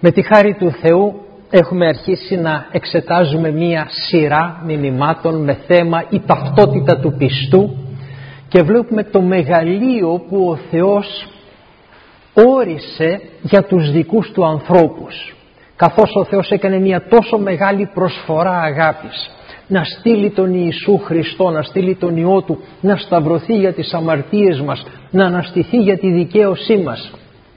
Με τη χάρη του Θεού έχουμε αρχίσει να εξετάζουμε μία σειρά μηνυμάτων με θέμα η ταυτότητα του πιστού και βλέπουμε το μεγαλείο που ο Θεός όρισε για τους δικούς του ανθρώπους, καθώς ο Θεός έκανε μία τόσο μεγάλη προσφορά αγάπης, να στείλει τον Ιησού Χριστό, να στείλει τον Υιό Του, να σταυρωθεί για τις αμαρτίες μας, να αναστηθεί για τη δικαίωσή μας.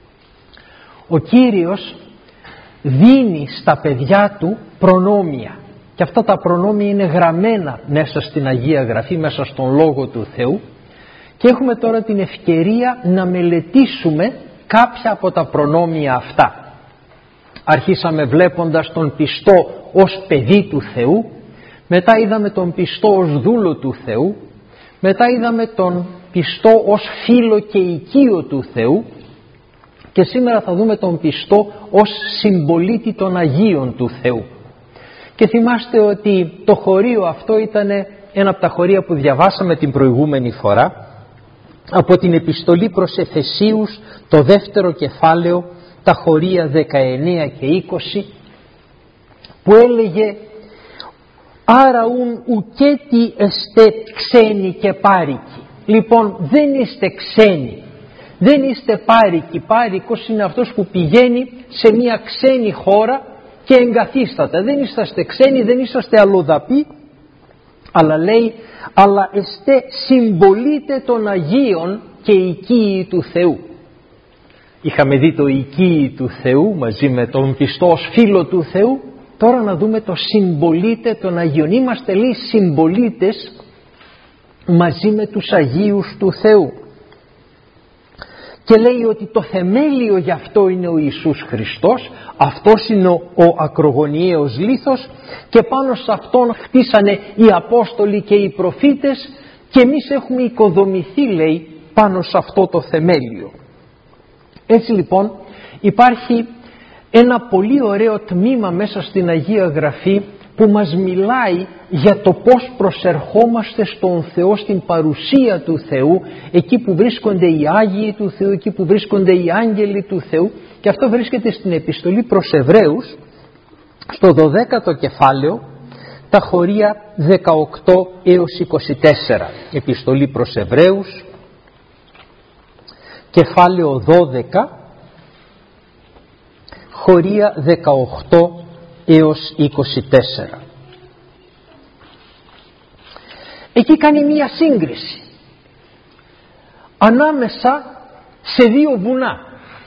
Ο Κύριος δίνει στα παιδιά Του προνόμια και αυτά τα προνόμια είναι γραμμένα μέσα στην Αγία Γραφή, μέσα στον Λόγο του Θεού, και έχουμε τώρα την ευκαιρία να μελετήσουμε κάποια από τα προνόμια αυτά. Αρχίσαμε βλέποντας τον πιστό ως παιδί του Θεού, μετά είδαμε τον πιστό ως δούλο του Θεού, μετά είδαμε τον πιστό ως φίλο και οικείο του Θεού και σήμερα θα δούμε τον πιστό ως συμπολίτη των Αγίων του Θεού. Και θυμάστε ότι το χωρίο αυτό ήταν ένα από τα χωρία που διαβάσαμε την προηγούμενη φορά από την επιστολή προς Εφεσίους, το δεύτερο κεφάλαιο, τα χωρία 19 και 20, που έλεγε «Άρα ουκέτι εστέ ξένοι και πάρικοι». Λοιπόν, δεν είστε ξένοι, δεν είστε πάρικοι. Πάρικος είναι αυτός που πηγαίνει σε μια ξένη χώρα και εγκαθίσταται. Δεν είσαστε ξένοι, δεν είσαστε αλλοδαποί, αλλά λέει «αλλά εστέ συμπολίτε των Αγίων και οικείοι του Θεού». Είχαμε δει το οικείοι του Θεού μαζί με τον πιστό ως φίλο του Θεού. Τώρα να δούμε το συμπολίτε των Αγίων. Είμαστε, λέει, συμπολίτες μαζί με τους Αγίους του Θεού. Και λέει ότι το θεμέλιο γι' αυτό είναι ο Ιησούς Χριστός, αυτός είναι ο ακρογωνιαίος λίθος και πάνω σε αυτόν χτίσανε οι Απόστολοι και οι προφήτες και εμείς έχουμε οικοδομηθεί, λέει, πάνω σε αυτό το θεμέλιο. Έτσι λοιπόν υπάρχει ένα πολύ ωραίο τμήμα μέσα στην Αγία Γραφή που μας μιλάει για το πώς προσερχόμαστε στον Θεό, στην παρουσία του Θεού, εκεί που βρίσκονται οι Άγιοι του Θεού, εκεί που βρίσκονται οι Άγγελοι του Θεού, και αυτό βρίσκεται στην επιστολή προς Εβραίους, στο 12ο κεφάλαιο, τα χωρία 18 έως 24. Επιστολή προς Εβραίους, κεφάλαιο 12, χωρία 18 έως 24. Εκεί κάνει μία σύγκριση ανάμεσα σε δύο βουνά.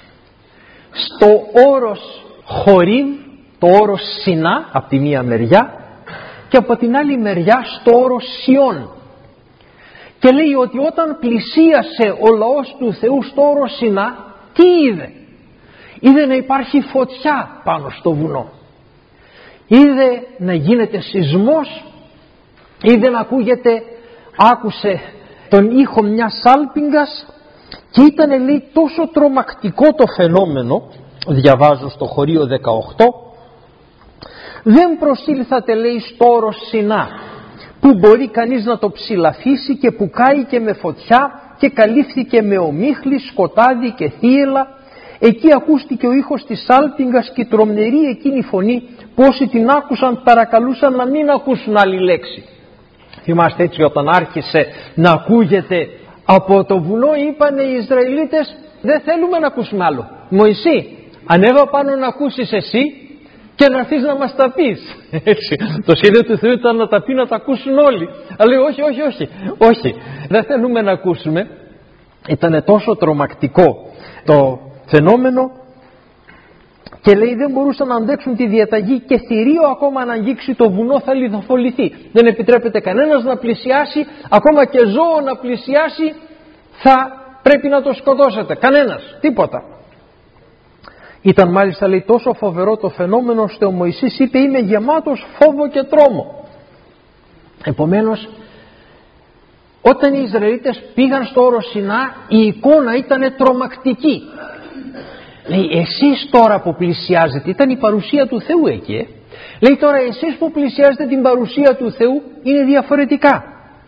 Στο όρος Χορίμ, το όρος Σινά από τη μία μεριά, και από την άλλη μεριά στο όρος Σιών. Και λέει ότι όταν πλησίασε ο λαός του Θεού στο όρος Σινά, τι είδε? Είδε να υπάρχει φωτιά πάνω στο βουνό. Είδε να γίνεται σεισμός, είδε να άκουσε τον ήχο μιας σάλπιγγας και ήταν, λέει, τόσο τρομακτικό το φαινόμενο, διαβάζω στο χωρίο 18, δεν προσήλθατε, λέει, στο όρος Σινά που μπορεί κανείς να το ψηλαφίσει και που κάηκε με φωτιά και καλύφθηκε με ομίχλη, σκοτάδι και θύελλα. Εκεί ακούστηκε ο ήχος της σάλπιγγας και η τρομερή εκείνη φωνή που όσοι την άκουσαν παρακαλούσαν να μην ακούσουν άλλη λέξη. Θυμάστε, έτσι, όταν άρχισε να ακούγεται από το βουνό, είπανε οι Ισραηλίτες, δεν θέλουμε να ακούσουμε άλλο. Μωυσή, ανέβα πάνω να ακούσεις εσύ και να έρθεις να μας τα πεις. Έτσι, το σχέδιο του Θεού ήταν να τα πει, να τα ακούσουν όλοι. Αλλά λέει όχι, δεν θέλουμε να ακούσουμε. Ήταν τόσο τρομακτικό το φαινόμενο και λέει δεν μπορούσαν να αντέξουν τη διαταγή και θηρίο ακόμα να αγγίξει το βουνό θα λιθοφοληθεί. Δεν επιτρέπεται κανένας να πλησιάσει, ακόμα και ζώο να πλησιάσει θα πρέπει να το σκοτώσετε. Κανένας, τίποτα. Ήταν μάλιστα, λέει, τόσο φοβερό το φαινόμενο ώστε ο Μωυσής είπε είμαι γεμάτος φόβο και τρόμο. Επομένως, όταν οι Ισραηλίτες πήγαν στο όρο Σινά, η εικόνα ήταν τρομακτική. Λέει εσείς τώρα που πλησιάζετε, ήταν η παρουσία του Θεού εκεί. Λέει τώρα εσείς που πλησιάζετε την παρουσία του Θεού είναι διαφορετικά.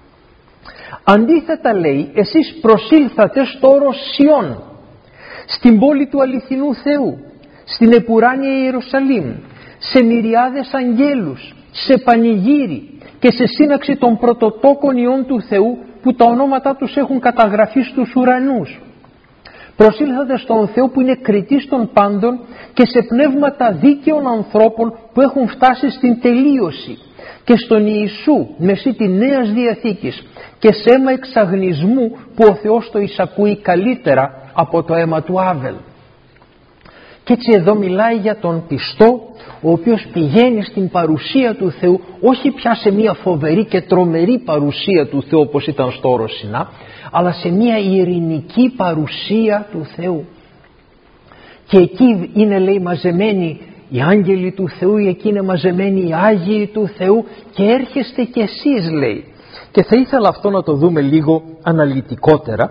Αντίθετα, λέει, εσείς προσήλθατε στο όρο Σιών, στην πόλη του αληθινού Θεού, στην επουράνια Ιερουσαλήμ, σε μυριάδες αγγέλους, σε πανηγύρι και σε σύναξη των πρωτοτόκων ιών του Θεού που τα ονόματα τους έχουν καταγραφεί στους ουρανούς. Προσήλθατε στον Θεό που είναι κριτής των πάντων και σε πνεύματα δίκαιων ανθρώπων που έχουν φτάσει στην τελείωση και στον Ιησού μεσί τη Νέας Διαθήκης και σε αίμα εξαγνισμού που ο Θεός το εισακούει καλύτερα από το αίμα του Άβελ. Και έτσι εδώ μιλάει για τον πιστό ο οποίος πηγαίνει στην παρουσία του Θεού, όχι πια σε μια φοβερή και τρομερή παρουσία του Θεού όπως ήταν στο όρος Σινά, αλλά σε μια ειρηνική παρουσία του Θεού. Και εκεί είναι, λέει, μαζεμένοι οι άγγελοι του Θεού, εκεί είναι μαζεμένοι οι Άγιοι του Θεού και έρχεστε κι εσείς, λέει. Και θα ήθελα αυτό να το δούμε λίγο αναλυτικότερα.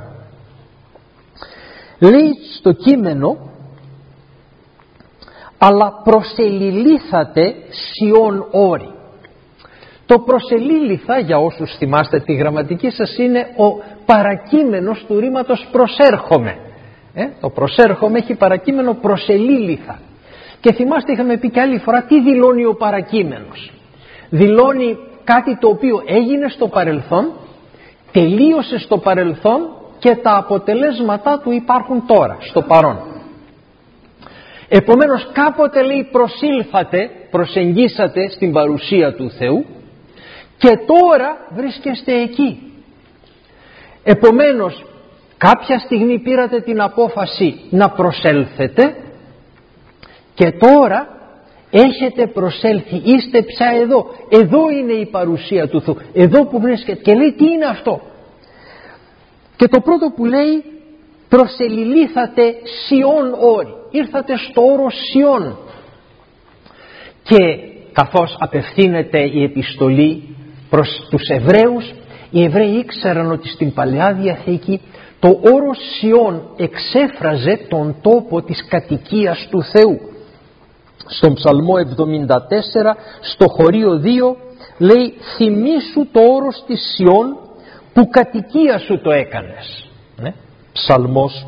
Λέει στο κείμενο, αλλά προσελιλήθατε Σιών όρη. Το προσελίληθα, για όσους θυμάστε τη γραμματική σας, είναι ο παρακείμενος του ρήματος προσέρχομαι. Το προσέρχομαι έχει παρακείμενο προσελίληθα. Και θυμάστε, είχαμε πει και άλλη φορά, τι δηλώνει ο παρακείμενος. Δηλώνει κάτι το οποίο έγινε στο παρελθόν, τελείωσε στο παρελθόν και τα αποτελέσματά του υπάρχουν τώρα, στο παρόν. Επομένως κάποτε, λέει, προσήλθατε, προσεγγίσατε στην παρουσία του Θεού και τώρα βρίσκεστε εκεί. Επομένως κάποια στιγμή πήρατε την απόφαση να προσέλθετε και τώρα έχετε προσέλθει, είστε πια εδώ. Εδώ είναι η παρουσία του Θεού, εδώ που βρίσκεται. Και λέει τι είναι αυτό. Και το πρώτο που λέει, προσελιλήθατε Σιών όρη. Ήρθατε στο όρος Σιών. Και καθώς απευθύνεται η επιστολή προς τους Εβραίους, οι Εβραίοι ήξεραν ότι στην Παλαιά Διαθήκη το όρος Σιών εξέφραζε τον τόπο της κατοικίας του Θεού. Στον Ψαλμό 74, στο χωρίο 2, λέει «Θυμήσου το όρος της Σιών που κατοικία σου το έκανες». Ψαλμός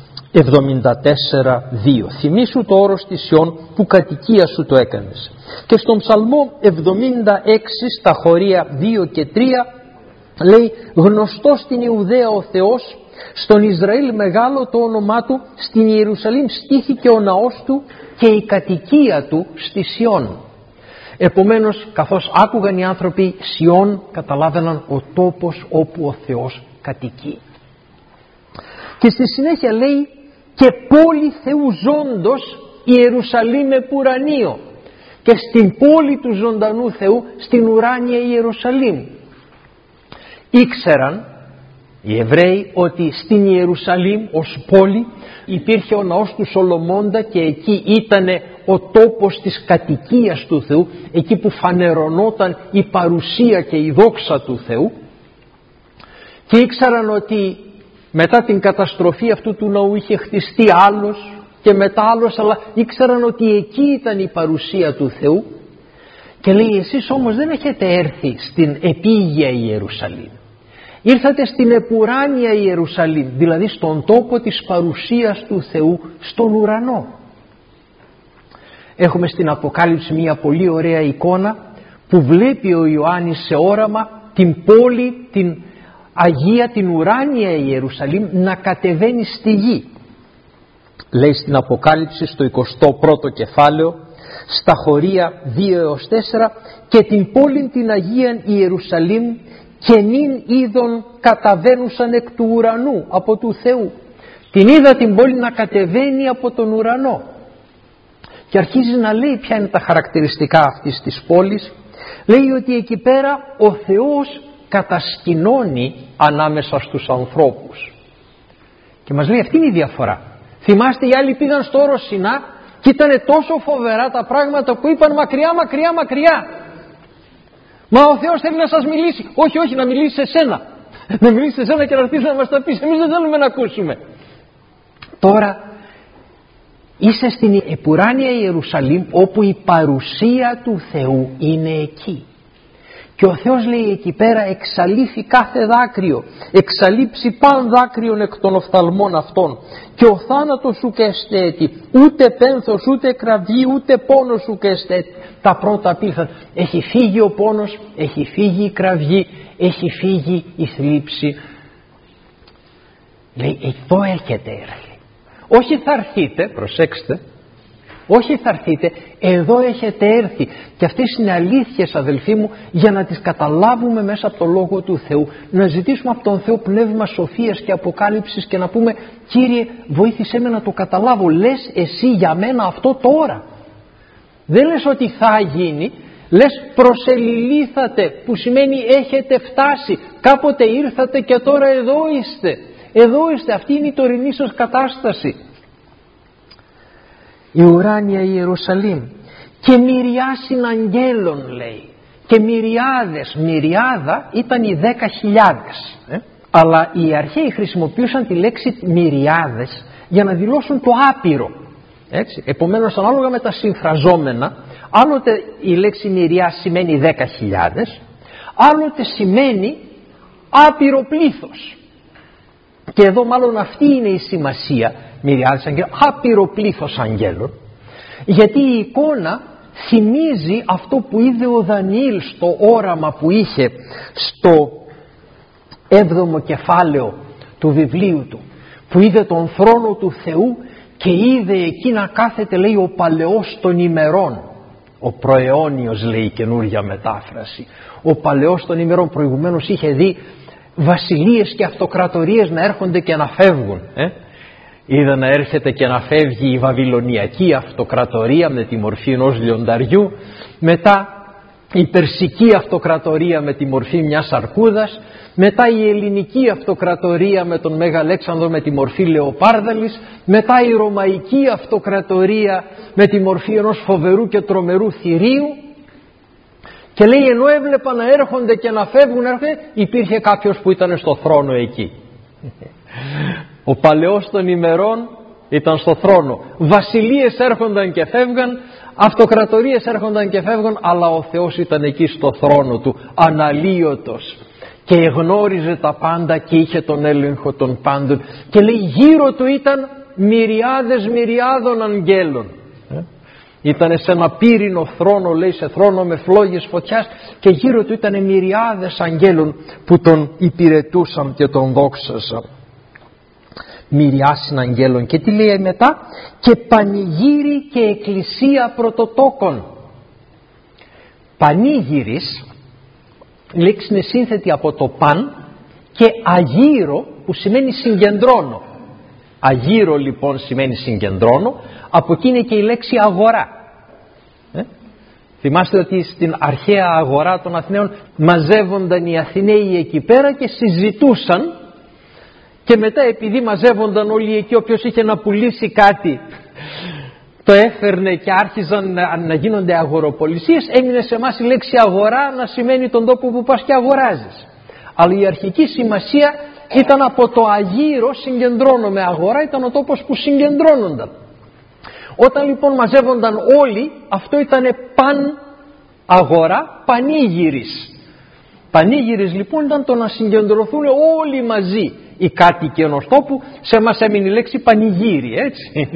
74:2. Θυμήσου το όρος της Σιών που κατοικία σου το έκανες. Και στον Ψαλμό 76 στα χωρία 2 και 3 λέει γνωστός στην Ιουδαία ο Θεός, στον Ισραήλ μεγάλο το όνομά του, στην Ιερουσαλήμ στήθηκε ο ναός του και η κατοικία του στη Σιών. Επομένως καθώς άκουγαν οι άνθρωποι Σιών, καταλάβαιναν ο τόπος όπου ο Θεός κατοικεί. Και στη συνέχεια λέει και πόλη Θεού ζώντος Ιερουσαλήμ επουρανίο, και στην πόλη του ζωντανού Θεού, στην ουράνια Ιερουσαλήμ. Ήξεραν οι Εβραίοι ότι στην Ιερουσαλήμ ως πόλη υπήρχε ο ναός του Σολομώντα και εκεί ήταν ο τόπος της κατοικίας του Θεού, εκεί που φανερωνόταν η παρουσία και η δόξα του Θεού. Και ήξεραν ότι μετά την καταστροφή αυτού του ναού είχε χτιστεί άλλος και μετά άλλος, αλλά ήξεραν ότι εκεί ήταν η παρουσία του Θεού. Και λέει εσείς όμως δεν έχετε έρθει στην επίγεια Ιερουσαλήμ, ήρθατε στην επουράνια Ιερουσαλήμ, δηλαδή στον τόπο της παρουσίας του Θεού, στον ουρανό. Έχουμε στην Αποκάλυψη μια πολύ ωραία εικόνα που βλέπει ο Ιωάννης σε όραμα την πόλη, την Αγία, την ουράνια Ιερουσαλήμ να κατεβαίνει στη γη. Λέει στην Αποκάλυψη στο 21ο κεφάλαιο στα χωρία 2 έως 4 και την πόλη την Αγία Ιερουσαλήμ και νυν είδων καταβαίνουσαν εκ του ουρανού από του Θεού. Την είδα την πόλη να κατεβαίνει από τον ουρανό. Και αρχίζει να λέει ποια είναι τα χαρακτηριστικά αυτής της πόλης. Λέει ότι εκεί πέρα ο Θεός κατασκηνώνει ανάμεσα στους ανθρώπους. Και μας λέει αυτή είναι η διαφορά. Θυμάστε οι άλλοι πήγαν στο όρος Σινά και ήταν τόσο φοβερά τα πράγματα που είπαν μακριά, μακριά, μακριά. Μα ο Θεός θέλει να σας μιλήσει. Όχι, όχι, να μιλήσει σε σένα. Να μιλήσει σε σένα και να έρθεις να μας τα πεις. Εμείς δεν θέλουμε να ακούσουμε. Τώρα είσαι στην επουράνια Ιερουσαλήμ όπου η παρουσία του Θεού είναι εκεί. Και ο Θεός λέει εκεί πέρα εξαλείφει κάθε δάκρυο, εξαλείψει παν δάκρυον εκ των οφθαλμών αυτών, και ο θάνατος σου και εστέτη, ούτε πένθος, ούτε κραυγή, ούτε πόνος σου και εστέτη. Τα πρώτα απήλθαν. Έχει φύγει ο πόνος, έχει φύγει η κραυγή, έχει φύγει η θλίψη. Λέει, εδώ έχετε έρθει. Όχι θα έρθείτε, προσέξτε, όχι θα έρθείτε, εδώ έχετε έρθει. Και αυτές είναι αλήθειες, αδελφοί μου, για να τις καταλάβουμε μέσα από το Λόγο του Θεού. Να ζητήσουμε από τον Θεό πνεύμα σοφίας και αποκάλυψης και να πούμε, Κύριε, βοήθησέ με να το καταλάβω. Λες εσύ για μένα αυτό τώρα. Δεν λες ότι θα γίνει, λες προσεληλήθατε, που σημαίνει έχετε φτάσει. Κάποτε ήρθατε και τώρα εδώ είστε. Εδώ είστε, αυτή είναι η τωρινή σας κατάσταση. Η ουράνια Ιερουσαλήμ και μυριάσιν αγγέλων, λέει, και μυριάδες. Μυριάδα ήταν οι 10.000, αλλά οι αρχαίοι χρησιμοποιούσαν τη λέξη μυριάδες για να δηλώσουν το άπειρο, έτσι. Επομένως, ανάλογα με τα συμφραζόμενα, άλλοτε η λέξη μυριά σημαίνει 10.000, άλλοτε σημαίνει άπειρο πλήθος. Και εδώ μάλλον αυτή είναι η σημασία, μυριάδες αγγέλων, άπειρο πλήθος αγγέλων, γιατί η εικόνα θυμίζει αυτό που είδε ο Δανιήλ στο όραμα που είχε στο 7ο κεφάλαιο του βιβλίου του, που είδε τον θρόνο του Θεού και είδε εκεί να κάθεται, λέει, ο παλαιός των ημερών, ο προαιώνιος, λέει η καινούργια μετάφραση, ο παλαιός των ημερών. Προηγουμένως είχε δει βασιλείες και αυτοκρατορίες να έρχονται και να φεύγουν. Είδα να έρχεται και να φεύγει η Βαβυλωνιακή αυτοκρατορία με τη μορφή ενός λιονταριού, μετά η Περσική αυτοκρατορία με τη μορφή μιας αρκούδας, μετά η Ελληνική αυτοκρατορία με τον Μέγα Αλέξανδρο με τη μορφή λεοπάρδαλης, μετά η Ρωμαϊκή αυτοκρατορία με τη μορφή ενός φοβερού και τρομερού θηρίου. Και λέει, ενώ έβλεπα να έρχονται και να φεύγουν, υπήρχε κάποιος που ήταν στο θρόνο εκεί. Ο παλαιός των ημερών ήταν στο θρόνο. Βασιλείες έρχονταν και φεύγαν, αυτοκρατορίες έρχονταν και φεύγαν, αλλά ο Θεός ήταν εκεί στο θρόνο του, αναλύωτος, και γνώριζε τα πάντα και είχε τον έλεγχο των πάντων. Και λέει, γύρω του ήταν μυριάδες μυριάδων αγγέλων. Ήτανε σε ένα πύρινο θρόνο, λέει, σε θρόνο με φλόγες φωτιάς, και γύρω του ήταν μυριάδες αγγέλων που τον υπηρετούσαν και τον δόξασαν. Μυριάσιν αγγέλων. Και τι λέει μετά? Και πανηγύρι και εκκλησία πρωτοτόκων. Πανήγυρις, η λέξη είναι σύνθετη από το παν και αγύρο, που σημαίνει συγκεντρώνω. Αγύρο λοιπόν σημαίνει συγκεντρώνω, από εκεί είναι και η λέξη αγορά. Θυμάστε ότι στην αρχαία αγορά των Αθηναίων μαζεύονταν οι Αθηναίοι εκεί πέρα και συζητούσαν, και μετά επειδή μαζεύονταν όλοι εκεί, όποιος είχε να πουλήσει κάτι το έφερνε και άρχιζαν να γίνονται αγοροπολισίες. Έμεινε σε εμάς η λέξη αγορά να σημαίνει τον τόπο που πας και αγοράζεις. Αλλά η αρχική σημασία ήταν από το αγύρο, συγκεντρώνω με αγορά, ήταν ο τόπος που συγκεντρώνονταν. Όταν λοιπόν μαζεύονταν όλοι, αυτό ήταν παν αγορά, πανήγυρις. Πανήγυρις λοιπόν ήταν το να συγκεντρωθούν όλοι μαζί οι κάτοικοι ενός τόπου. Σε μας έμεινε η λέξη πανηγύρι, έτσι.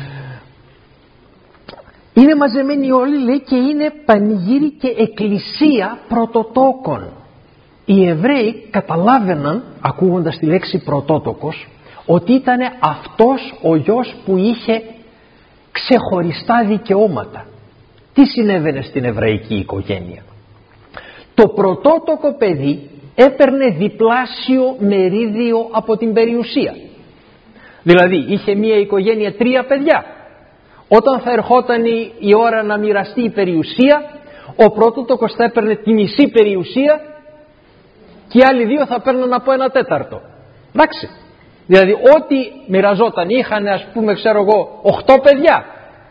Είναι μαζεμένοι όλοι, λέει, και είναι πανηγύρι και εκκλησία πρωτοτόκων. Οι Εβραίοι καταλάβαιναν, ακούγοντας τη λέξη πρωτότοκος, ότι ήταν αυτός ο γιος που είχε ξεχωριστά δικαιώματα. Τι συνέβαινε στην εβραϊκή οικογένεια? Το πρωτότοκο παιδί έπαιρνε διπλάσιο μερίδιο από την περιουσία. Δηλαδή είχε μια οικογένεια 3 παιδιά. Όταν θα ερχόταν η ώρα να μοιραστεί η περιουσία, ο πρωτότοκος θα έπαιρνε τη μισή περιουσία και οι άλλοι 2 θα παίρνουν από 1/4. Εντάξει. Δηλαδή ό,τι μοιραζόταν, είχαν ας πούμε ξέρω εγώ 8 παιδιά,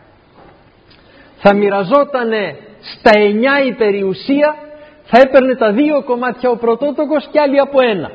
θα μοιραζόταν στα 9 η περιουσία, θα έπαιρνε τα 2 κομμάτια ο πρωτότοκος και άλλοι από 1.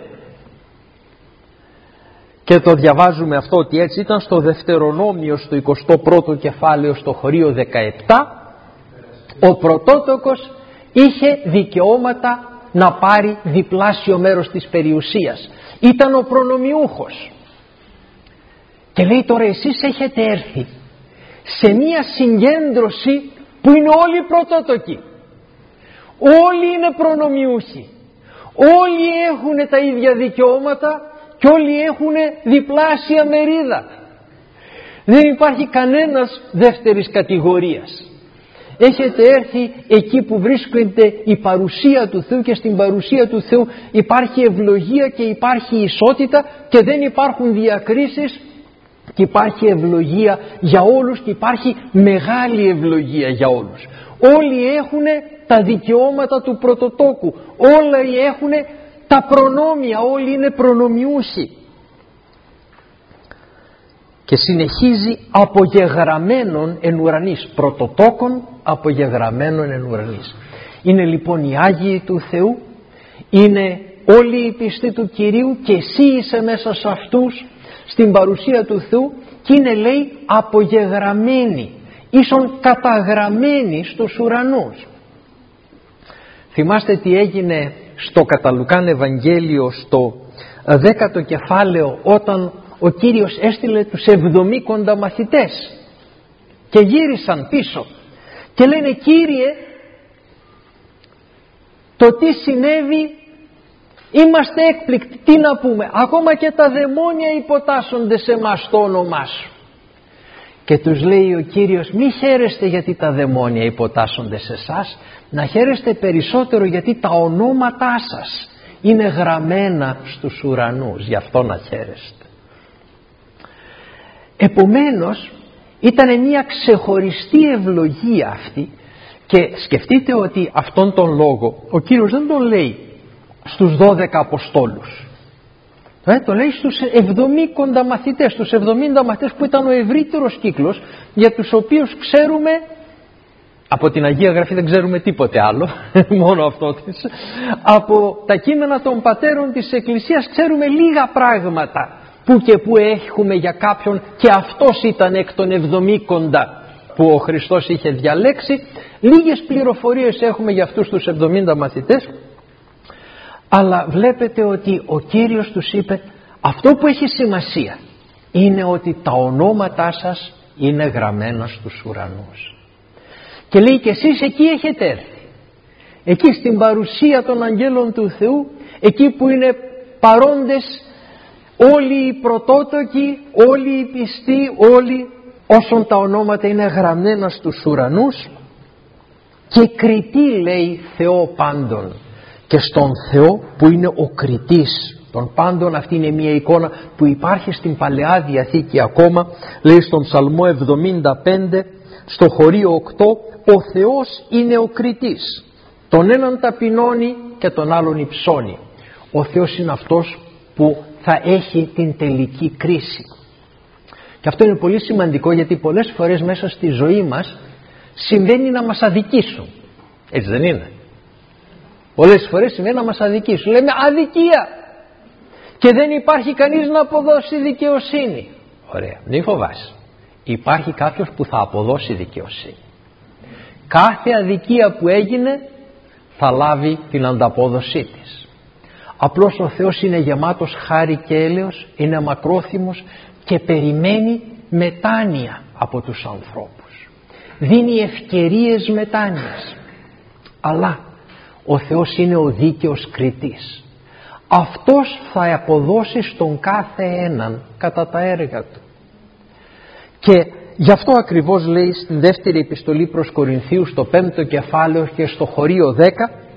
Και το διαβάζουμε αυτό ότι έτσι ήταν στο Δευτερονόμιο, στο 21ο κεφάλαιο, στο χωρίο 17. Ο πρωτότοκος είχε δικαιώματα να πάρει διπλάσιο μέρος της περιουσίας. Ήταν ο προνομιούχος. Και λέει τώρα εσείς έχετε έρθει σε μία συγκέντρωση που είναι όλοι πρωτότοκοι. Όλοι είναι προνομιούχοι. Όλοι έχουν τα ίδια δικαιώματα και όλοι έχουν διπλάσια μερίδα. Δεν υπάρχει κανένας δεύτερης κατηγορίας. Έχετε έρθει εκεί που βρίσκεται η παρουσία του Θεού και στην παρουσία του Θεού υπάρχει ευλογία και υπάρχει ισότητα και δεν υπάρχουν διακρίσεις και υπάρχει ευλογία για όλους και υπάρχει μεγάλη ευλογία για όλους. Όλοι έχουν τα δικαιώματα του πρωτοτόκου, όλοι έχουν τα προνόμια, όλοι είναι προνομιούχοι. Και συνεχίζει απογεγραμμένων εν ουρανής, πρωτοτόκων απογεγραμμένων εν ουρανής. Είναι λοιπόν οι Άγιοι του Θεού, είναι όλοι οι πιστοί του Κυρίου και εσύ είσαι μέσα σε αυτούς στην παρουσία του Θεού και είναι λέει απογεγραμμένοι, ίσον καταγραμμένοι στους ουρανούς. Θυμάστε τι έγινε στο κατά Λουκάν Ευαγγέλιο στο 10ο κεφάλαιο όταν ο Κύριος έστειλε τους 70 μαθητές και γύρισαν πίσω και λένε Κύριε, το τι συνέβη είμαστε έκπληκτοι, τι να πούμε, ακόμα και τα δαιμόνια υποτάσσονται σε μας το όνομά σου. Και τους λέει ο Κύριος μη χαίρεστε γιατί τα δαιμόνια υποτάσσονται σε εσάς, να χαίρεστε περισσότερο γιατί τα ονόματά σας είναι γραμμένα στους ουρανούς, γι' αυτό να χαίρεστε. Επομένως ήταν μια ξεχωριστή ευλογία αυτή και σκεφτείτε ότι αυτόν τον λόγο ο Κύριος δεν τον λέει στους 12 Αποστόλους, το λέει στους 70 μαθητές, στους 70 μαθητές που ήταν ο ευρύτερος κύκλος για τους οποίους ξέρουμε, από την Αγία Γραφή δεν ξέρουμε τίποτε άλλο, μόνο αυτό, από τα κείμενα των πατέρων της Εκκλησίας ξέρουμε λίγα πράγματα που και που έχουμε για κάποιον και αυτός ήταν εκ των 70 που ο Χριστός είχε διαλέξει. Λίγες πληροφορίες έχουμε για αυτούς τους 70 μαθητές, αλλά βλέπετε ότι ο Κύριος τους είπε αυτό που έχει σημασία είναι ότι τα ονόματά σας είναι γραμμένα στους ουρανούς. Και λέει και εσείς εκεί έχετε έρθει, εκεί στην παρουσία των αγγέλων του Θεού, εκεί που είναι παρόντες όλοι οι πρωτότοκοι, όλοι οι πιστοί, όλοι όσων τα ονόματα είναι γραμμένα στους ουρανούς και κριτή λέει Θεό πάντων. Και στον Θεό που είναι ο κριτής των πάντων, αυτή είναι μια εικόνα που υπάρχει στην Παλαιά Διαθήκη ακόμα, λέει στον Ψαλμό 75 στο χωρίο 8, ο Θεός είναι ο κριτής, τον έναν ταπεινώνει και τον άλλον υψώνει. Ο Θεός είναι αυτός που θα έχει την τελική κρίση. Και αυτό είναι πολύ σημαντικό γιατί πολλές φορές μέσα στη ζωή μας συμβαίνει να μας αδικήσουν, έτσι δεν είναι? Πολλές φορές συμβαίνει να μας αδικήσουν, λέμε αδικία και δεν υπάρχει κανείς να αποδώσει δικαιοσύνη. Ωραία, μην φοβάσαι, υπάρχει κάποιος που θα αποδώσει δικαιοσύνη. Κάθε αδικία που έγινε θα λάβει την ανταπόδοσή της. Απλώς ο Θεός είναι γεμάτος χάρη και έλεος, είναι μακρόθυμος και περιμένει μετάνοια από τους ανθρώπους, δίνει ευκαιρίες μετάνοιας. Αλλά ο Θεός είναι ο δίκαιος κριτής, αυτός θα αποδώσει στον κάθε έναν κατά τα έργα του. Και γι' αυτό ακριβώς λέει στην δεύτερη επιστολή προς Κορινθίους στο 5ο κεφάλαιο και στο χωρίο 10,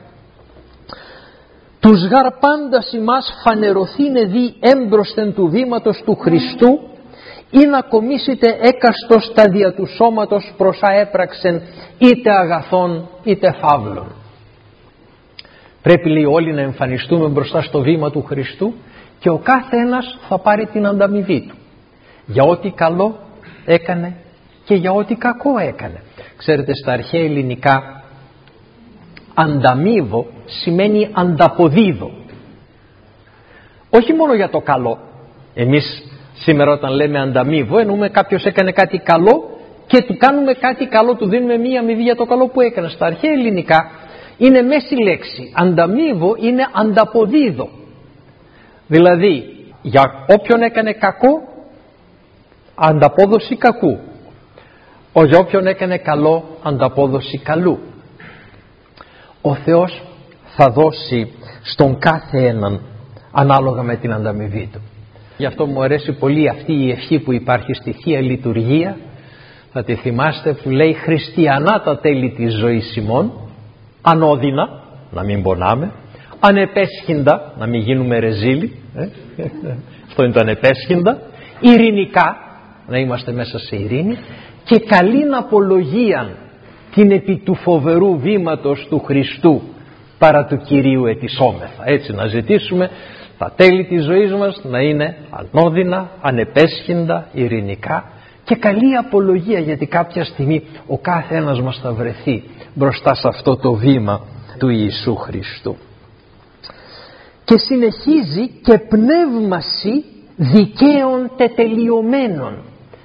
τους γαρ πάντας ημάς φανερωθήνε δι έμπροσθεν του βήματος του Χριστού ή να κομίσετε έκαστος τα δια του σώματος προς αέπραξεν είτε αγαθών είτε φαύλων. Πρέπει λέει όλοι να εμφανιστούμε μπροστά στο βήμα του Χριστού και ο κάθε ένας θα πάρει την ανταμοιβή του για ό,τι καλό έκανε και για ό,τι κακό έκανε. Ξέρετε, στα αρχαία ελληνικά ανταμείβω σημαίνει ανταποδίδω, όχι μόνο για το καλό. Εμείς σήμερα όταν λέμε ανταμείβω εννοούμε κάποιος έκανε κάτι καλό και του κάνουμε κάτι καλό, του δίνουμε μία αμοιβή για το καλό που έκανε. Στα αρχαία ελληνικά είναι μέση λέξη. Ανταμείβω είναι ανταποδίδω. Δηλαδή για όποιον έκανε κακό, ανταπόδοση κακού. Για όποιον έκανε καλό, ανταπόδοση καλού. Ο Θεός θα δώσει στον κάθε έναν ανάλογα με την ανταμοιβή του. Γι' αυτό μου αρέσει πολύ αυτή η ευχή που υπάρχει στη Θεία Λειτουργία. Θα τη θυμάστε, που λέει: χριστιανά τα τέλη της ζωής ημών, ανώδυνα, να μην πονάμε, ανεπέσχυντα, να μην γίνουμε ρεζίλοι, αυτό είναι το ανεπέσχυντα, ειρηνικά, να είμαστε μέσα σε ειρήνη, και καλήν απολογίαν, την επί του φοβερού βήματος του Χριστού παρά του Κυρίου ετισόμεθα. Έτσι να ζητήσουμε τα τέλη της ζωής μας να είναι ανώδυνα, ανεπέσχυντα, ειρηνικά και καλή απολογία, γιατί κάποια στιγμή ο κάθε ένας μας θα βρεθεί μπροστά σε αυτό το βήμα του Ιησού Χριστού. Και συνεχίζει: και πνεύμαση δικαίων τετελειωμένων.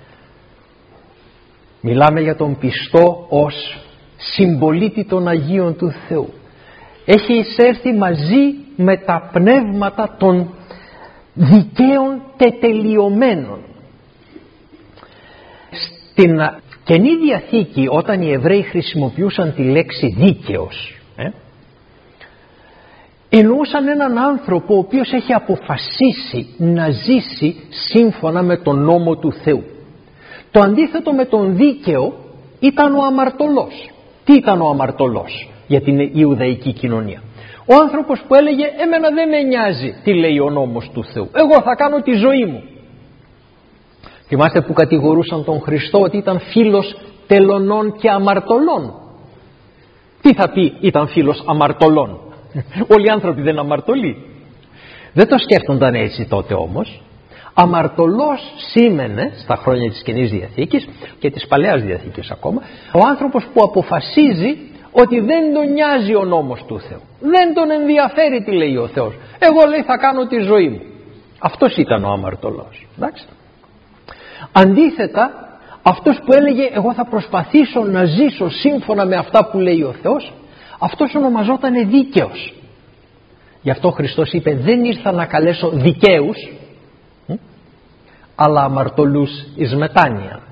Μιλάμε για τον πιστό ως συμπολίτη των Αγίων του Θεού. Έχει εισέρθει μαζί με τα πνεύματα των δικαίων τετελειωμένων. Στην Καινή Διαθήκη, όταν οι Εβραίοι χρησιμοποιούσαν τη λέξη δίκαιος, εννοούσαν έναν άνθρωπο ο οποίος έχει αποφασίσει να ζήσει σύμφωνα με τον νόμο του Θεού. Το αντίθετο με τον δίκαιο ήταν ο αμαρτωλός. Τι ήταν ο αμαρτωλός για την Ιουδαϊκή κοινωνία? Ο άνθρωπος που έλεγε: εμένα δεν με νοιάζει τι λέει ο νόμος του Θεού, εγώ θα κάνω τη ζωή μου. Θυμάστε που κατηγορούσαν τον Χριστό ότι ήταν φίλος τελωνών και αμαρτωλών? Τι θα πει ήταν φίλος αμαρτωλών? Όλοι οι άνθρωποι δεν είναι αμαρτωλοί. Δεν το σκέφτονταν έτσι τότε όμως. Αμαρτωλός σήμαινε στα χρόνια της Καινής Διαθήκης και της Παλαιάς Διαθήκης ακόμα, ο άνθρωπος που αποφασίζει ότι δεν τον νοιάζει ο νόμος του Θεού, δεν τον ενδιαφέρει τι λέει ο Θεός, εγώ λέει θα κάνω τη ζωή μου. Αυτός ήταν ο αμαρτωλός. Εντάξει. Αντίθετα, αυτός που έλεγε εγώ θα προσπαθήσω να ζήσω σύμφωνα με αυτά που λέει ο Θεός, αυτός ονομαζόταν δίκαιος. Γι' αυτό ο Χριστός είπε: δεν ήρθα να καλέσω δικαίους, αλλά αμαρτωλούς εις μετάνοια.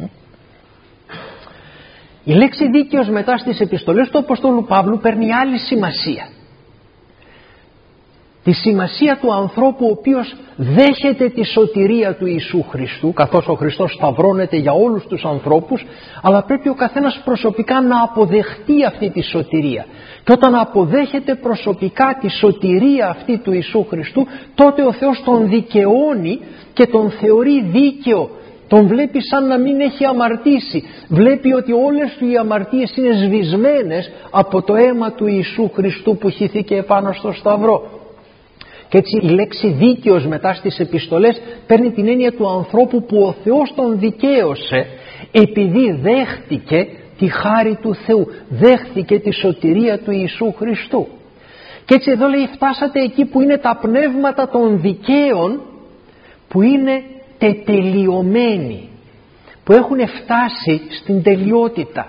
Η λέξη δίκαιος μετά στις επιστολές του Αποστόλου Παύλου παίρνει άλλη σημασία. Τη σημασία του ανθρώπου ο οποίος δέχεται τη σωτηρία του Ιησού Χριστού, καθώς ο Χριστός σταυρώνεται για όλους τους ανθρώπους, αλλά πρέπει ο καθένας προσωπικά να αποδεχτεί αυτή τη σωτηρία. Και όταν αποδέχεται προσωπικά τη σωτηρία αυτή του Ιησού Χριστού, τότε ο Θεός τον δικαιώνει και τον θεωρεί δίκαιο. Τον βλέπει σαν να μην έχει αμαρτήσει. Βλέπει ότι όλες του οι αμαρτίες είναι σβησμένες από το αίμα του Ιησού Χριστού που χύθηκε επάνω στο σταυρό. Και έτσι η λέξη δίκαιος μετά στις επιστολές παίρνει την έννοια του ανθρώπου που ο Θεός τον δικαίωσε επειδή δέχτηκε τη χάρη του Θεού, δέχτηκε τη σωτηρία του Ιησού Χριστού. Και έτσι εδώ λέει φτάσατε εκεί που είναι τα πνεύματα των δικαίων, που είναι τετελειωμένοι, που έχουν φτάσει στην τελειότητα.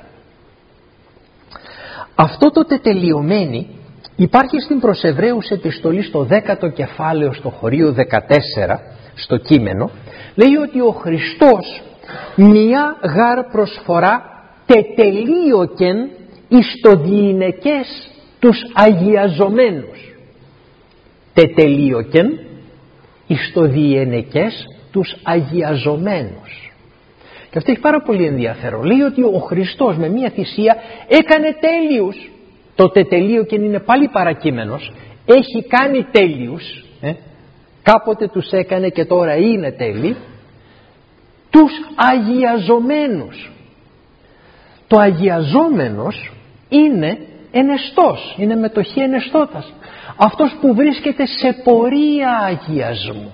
Αυτό το τετελειωμένοι υπάρχει στην προς Εβραίους επιστολή στο 10ο κεφάλαιο στο χωρίο 14 στο κείμενο. Λέει ότι ο Χριστός μια γάρ προσφορά τετελείωκεν εις το διηνεκές τους αγιαζομένους. Τετελείωκεν εις το διηνεκές τους αγιαζομένους. Και αυτό έχει πάρα πολύ ενδιαφέρον. Λέει ότι ο Χριστός με μια θυσία έκανε τέλειους. Το τετελείωκεν είναι πάλι παρακείμενος. Έχει κάνει τέλειους. Κάποτε τους έκανε και τώρα είναι τέλειοι. Τους αγιαζομένους. Το αγιαζόμενος είναι ενεστός. Είναι μετοχή ενεστώτας. Αυτός που βρίσκεται σε πορεία αγιασμού.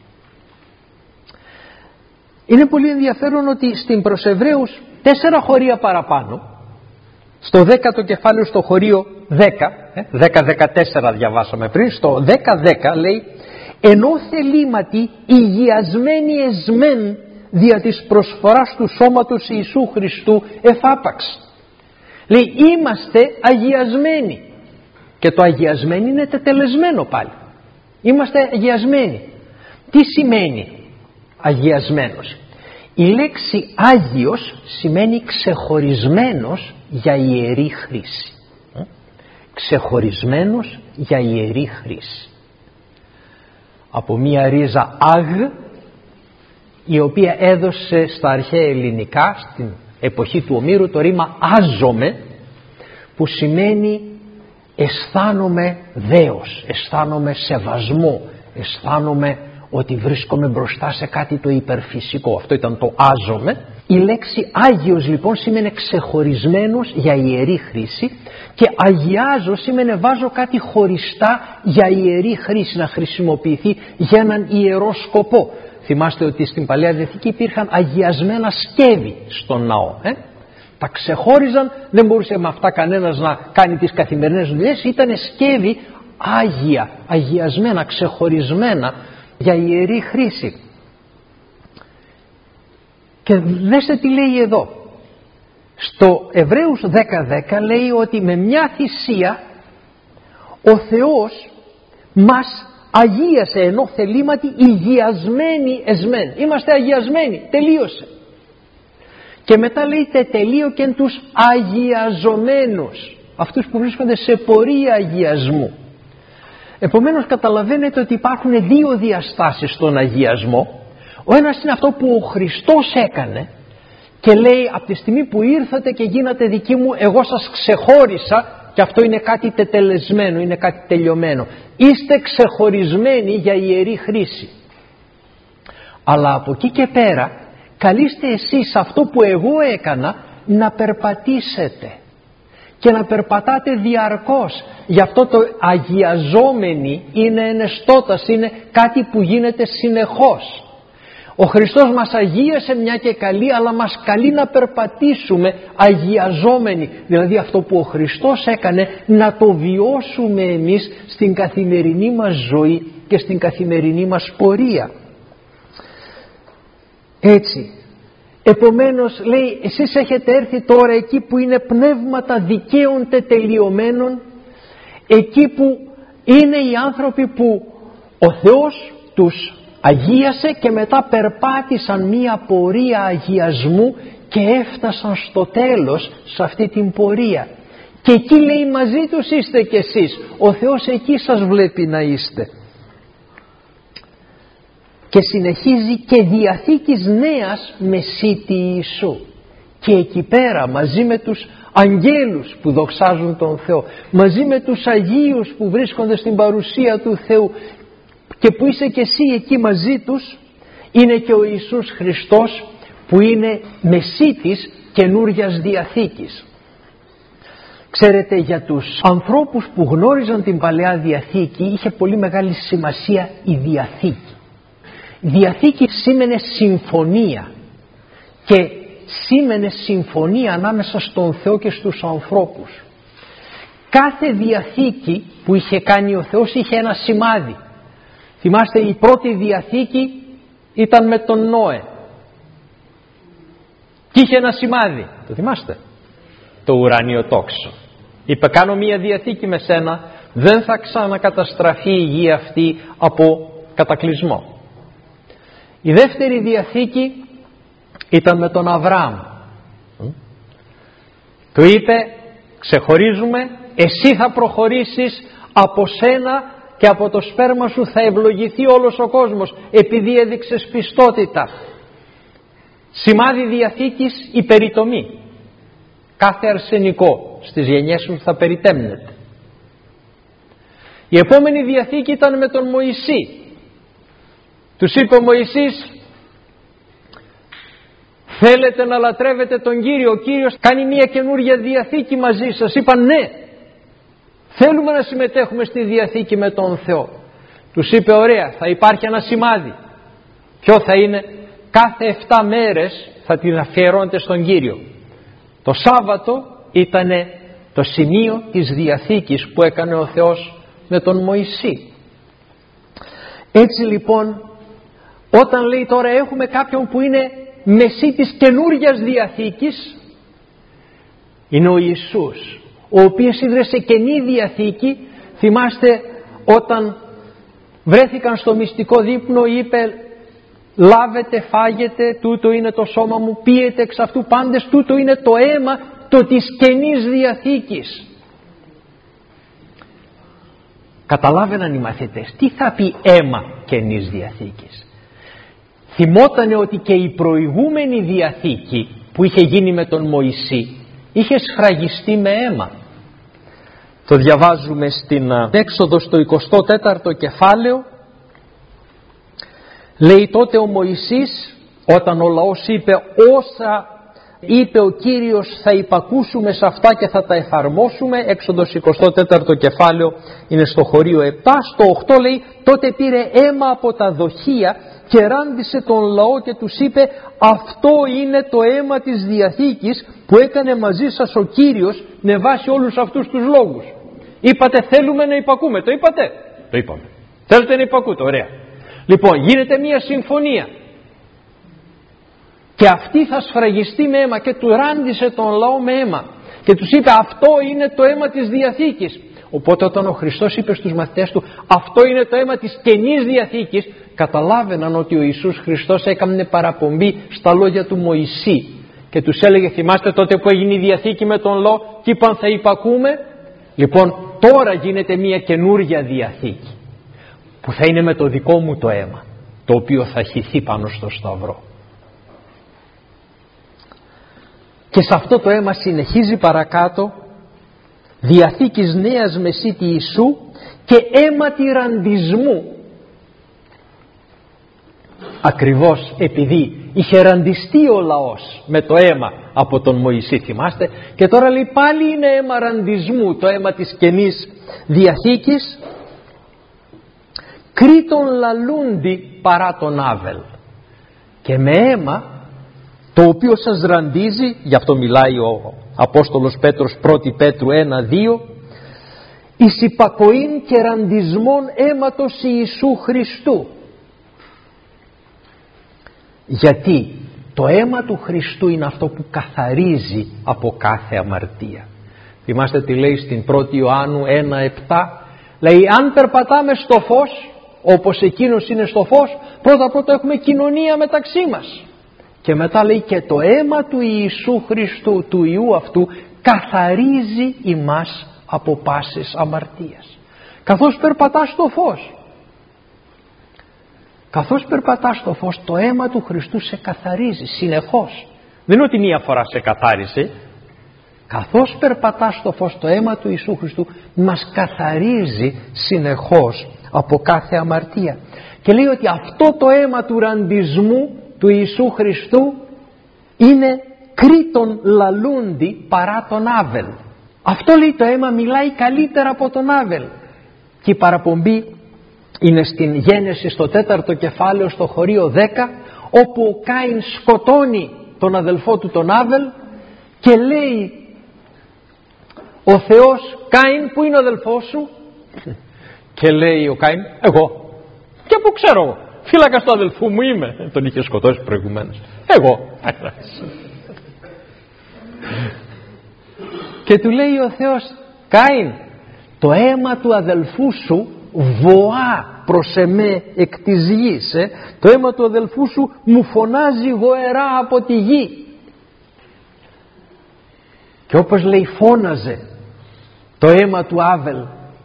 Είναι πολύ ενδιαφέρον ότι στην προς Εβραίους 4 χωρία παραπάνω, στο 10ο κεφάλαιο στο χωρίο 10-14 διαβάσαμε πριν, στο 10-10 λέει ενώ θελήματι υγιασμένοι εσμέν δια της προσφοράς του σώματος Ιησού Χριστού εφάπαξ. Λέει είμαστε αγιασμένοι. Και το αγιασμένοι είναι τετελεσμένο πάλι. Είμαστε αγιασμένοι. Τι σημαίνει αγιασμένος? Η λέξη Άγιος σημαίνει ξεχωρισμένος για ιερή χρήση. Ξεχωρισμένος για ιερή χρήση. Από μία ρίζα αγ, η οποία έδωσε στα αρχαία ελληνικά, στην εποχή του Ομήρου, το ρήμα άζομαι, που σημαίνει αισθάνομαι δέος, αισθάνομαι σεβασμό, αισθάνομαι ότι βρίσκομαι μπροστά σε κάτι το υπερφυσικό. Αυτό ήταν το άζομαι. Η λέξη Άγιος λοιπόν σημαίνει ξεχωρισμένος για ιερή χρήση, και αγιάζω σημαίνει βάζω κάτι χωριστά για ιερή χρήση, να χρησιμοποιηθεί για έναν ιερό σκοπό. Θυμάστε ότι στην Παλαιά Διαθήκη υπήρχαν αγιασμένα σκεύη στον ναό. Τα ξεχώριζαν, δεν μπορούσε με αυτά κανένας να κάνει τις καθημερινές δουλειές, ήταν σκεύη άγια, αγιασμένα, ξεχωρισμένα για ιερή χρήση. Και δέστε τι λέει εδώ. Στο Εβραίους 10:10 λέει ότι με μια θυσία ο Θεός μας αγίασε, ενώ θελήματι υγιασμένοι εσμέν. Είμαστε αγιασμένοι, τελείωσε. Και μετά λέει τελείωκεν τους αγιαζομένους, αυτούς που βρίσκονται σε πορεία αγιασμού. Επομένως καταλαβαίνετε ότι υπάρχουν δύο διαστάσεις στον αγιασμό. Ο ένας είναι αυτό που ο Χριστός έκανε και λέει από τη στιγμή που ήρθατε και γίνατε δικοί μου, εγώ σας ξεχώρισα, και αυτό είναι κάτι τετελεσμένο, είναι κάτι τελειωμένο. Είστε ξεχωρισμένοι για ιερή χρήση. Αλλά από εκεί και πέρα καλείστε εσείς αυτό που εγώ έκανα να περπατήσετε και να περπατάτε διαρκώς. Γι' αυτό το αγιαζόμενοι είναι ενεστώτας, είναι κάτι που γίνεται συνεχώς. Ο Χριστός μας αγίασε μια και καλή, αλλά μας καλεί να περπατήσουμε αγιαζόμενοι. Δηλαδή αυτό που ο Χριστός έκανε να το βιώσουμε εμείς στην καθημερινή μας ζωή και στην καθημερινή μας πορεία. Έτσι. Επομένως λέει, εσείς έχετε έρθει τώρα εκεί που είναι πνεύματα δικαίων τετελειωμένων, εκεί που είναι οι άνθρωποι που ο Θεός τους αγίασε και μετά περπάτησαν μία πορεία αγιασμού και έφτασαν στο τέλος σε αυτή την πορεία. Και εκεί λέει μαζί τους είστε κι εσείς. Ο Θεός εκεί σας βλέπει να είστε. Και συνεχίζει και Διαθήκης Νέας μεσίτη Ιησού. Και εκεί πέρα μαζί με τους αγγέλους που δοξάζουν τον Θεό, μαζί με τους Αγίους που βρίσκονται στην παρουσία του Θεού και που είσαι και εσύ εκεί μαζί τους, είναι και ο Ιησούς Χριστός που είναι μεσίτης καινούριας Διαθήκης. Ξέρετε, για τους ανθρώπους που γνώριζαν την Παλαιά Διαθήκη είχε πολύ μεγάλη σημασία η Διαθήκη. Διαθήκη σήμαινε συμφωνία, και σήμαινε συμφωνία ανάμεσα στον Θεό και στους ανθρώπους. Κάθε Διαθήκη που είχε κάνει ο Θεός είχε ένα σημάδι. Θυμάστε, η πρώτη Διαθήκη ήταν με τον Νόε και είχε ένα σημάδι, το θυμάστε, το ουράνιο τόξο. Είπε, κάνω μία Διαθήκη με σένα, δεν θα ξανακαταστραφεί η γη αυτή από κατακλυσμό. Η δεύτερη Διαθήκη ήταν με τον Αβραάμ. Του είπε, ξεχωρίζουμε, εσύ θα προχωρήσεις, από σένα και από το σπέρμα σου θα ευλογηθεί όλος ο κόσμος, επειδή έδειξες πιστότητα. Σημάδι Διαθήκης η περιτομή. Κάθε αρσενικό στις γενιές σου θα περιτέμνεται. Η επόμενη Διαθήκη ήταν με τον Μωυσή. Τους είπε ο Μωυσής, θέλετε να λατρεύετε τον Κύριο, ο Κύριος κάνει μια καινούργια Διαθήκη μαζί σας. Είπαν ναι, θέλουμε να συμμετέχουμε στη Διαθήκη με τον Θεό. Τους είπε, ωραία, θα υπάρχει ένα σημάδι. Ποιο θα είναι? Κάθε 7 μέρες θα την αφιερώνετε στον Κύριο. Το Σάββατο ήταν το σημείο της Διαθήκης που έκανε ο Θεός με τον Μωυσή. Έτσι λοιπόν, όταν λέει τώρα έχουμε κάποιον που είναι μεσίτης καινούργιας Διαθήκης, είναι ο Ιησούς, ο οποίος ίδρυσε καινή Διαθήκη Θυμάστε όταν βρέθηκαν στο μυστικό δείπνο, είπε λάβετε, φάγετε, τούτο είναι το σώμα μου, πίετε εξ αυτού πάντες, τούτο είναι το αίμα το της Καινής Διαθήκης. Καταλάβαιναν οι μαθητές τι θα πει αίμα Καινής Διαθήκης. Θυμότανε ότι και η προηγούμενη Διαθήκη που είχε γίνει με τον Μωυσή είχε σφραγιστεί με αίμα. Το διαβάζουμε στην Έξοδο στο 24ο κεφάλαιο. Λέει τότε ο Μωυσής, όταν ο λαός είπε όσα είπε ο Κύριος θα υπακούσουμε σε αυτά και θα τα εφαρμόσουμε. Έξοδος 24ο κεφάλαιο είναι στο χωρίο 7. Στο 8 λέει τότε πήρε αίμα από τα δοχεία και ράντισε τον λαό και τους είπε αυτό είναι το αίμα της Διαθήκης που έκανε μαζί σας ο Κύριος με βάση όλους αυτούς τους λόγους. Είπατε θέλουμε να υπακούμε, το είπατε? Το είπαμε. Θέλετε να υπακούτε, ωραία. Λοιπόν, γίνεται μια συμφωνία και αυτή θα σφραγιστεί με αίμα και του ράντισε τον λαό με αίμα και τους είπε αυτό είναι το αίμα της Διαθήκης. Οπότε όταν ο Χριστός είπε στους μαθητές του αυτό είναι το αίμα της Καινής Διαθήκης, καταλάβαιναν ότι ο Ιησούς Χριστός έκανε παραπομπή στα λόγια του Μωυσή και τους έλεγε θυμάστε τότε που έγινε η Διαθήκη με τον λαό και είπαν θα υπακούμε? Λοιπόν τώρα γίνεται μια καινούργια Διαθήκη που θα είναι με το δικό μου το αίμα το οποίο θα χυθεί πάνω στο Σταυρό. Και σε αυτό το αίμα συνεχίζει παρακάτω Διαθήκης νέας μεσίτη Ιησού και αίματι ραντισμού. Ακριβώς επειδή είχε ραντιστεί ο λαός με το αίμα από τον Μωυσή, θυμάστε, και τώρα λέει πάλι είναι αίμα ραντισμού, το αίμα της Καινής Διαθήκης, κρίτον λαλούντι παρά τον Άβελ. Και με αίμα το οποίο σας ραντίζει, γι' αυτό μιλάει ο Απόστολος Πέτρος 1 Πέτρου 1-2, εις υπακοήν και ραντισμόν αίματος Ιησού Χριστού. Γιατί το αίμα του Χριστού είναι αυτό που καθαρίζει από κάθε αμαρτία. Θυμάστε τι λέει στην 1η Ιωάννου 1-7, λέει αν περπατάμε στο φως όπως εκείνος είναι στο φως, πρώτα έχουμε κοινωνία μεταξύ μας. Και μετά λέει και το αίμα του Ιησού Χριστού, του Ιού αυτού, καθαρίζει ημάς από πάσης αμαρτίας. Καθώς περπατάς στο φως. Καθώς περπατάς στο φως, το αίμα του Χριστού σε καθαρίζει συνεχώς. Δεν είναι ότι μία φορά σε καθάρισε. Καθώς περπατάς στο φως, το αίμα του Ιησού Χριστού μας καθαρίζει συνεχώς από κάθε αμαρτία. Και λέει ότι αυτό το αίμα του ραντισμού του Ιησού Χριστού είναι κρίτον λαλούντι παρά τον Άβελ. Αυτό λέει το αίμα μιλάει καλύτερα από τον Άβελ. Και η παραπομπή είναι στην Γένεση στο 4ο κεφάλαιο στο χωρίο 10, όπου ο Κάιν σκοτώνει τον αδελφό του τον Άβελ και λέει ο Θεός Κάιν που είναι ο αδελφός σου? Και λέει ο Κάιν εγώ. Και πού ξέρω εγώ, φύλακας του αδελφού μου είμαι. Τον είχε σκοτώσει προηγουμένως. Εγώ. Και του λέει ο Θεός Κάιν, το αίμα του αδελφού σου βοά προς εμέ εκ της γης. Το αίμα του αδελφού σου μου φωνάζει γοερά από τη γη. Και όπως λέει φώναζε το αίμα του Άβελ,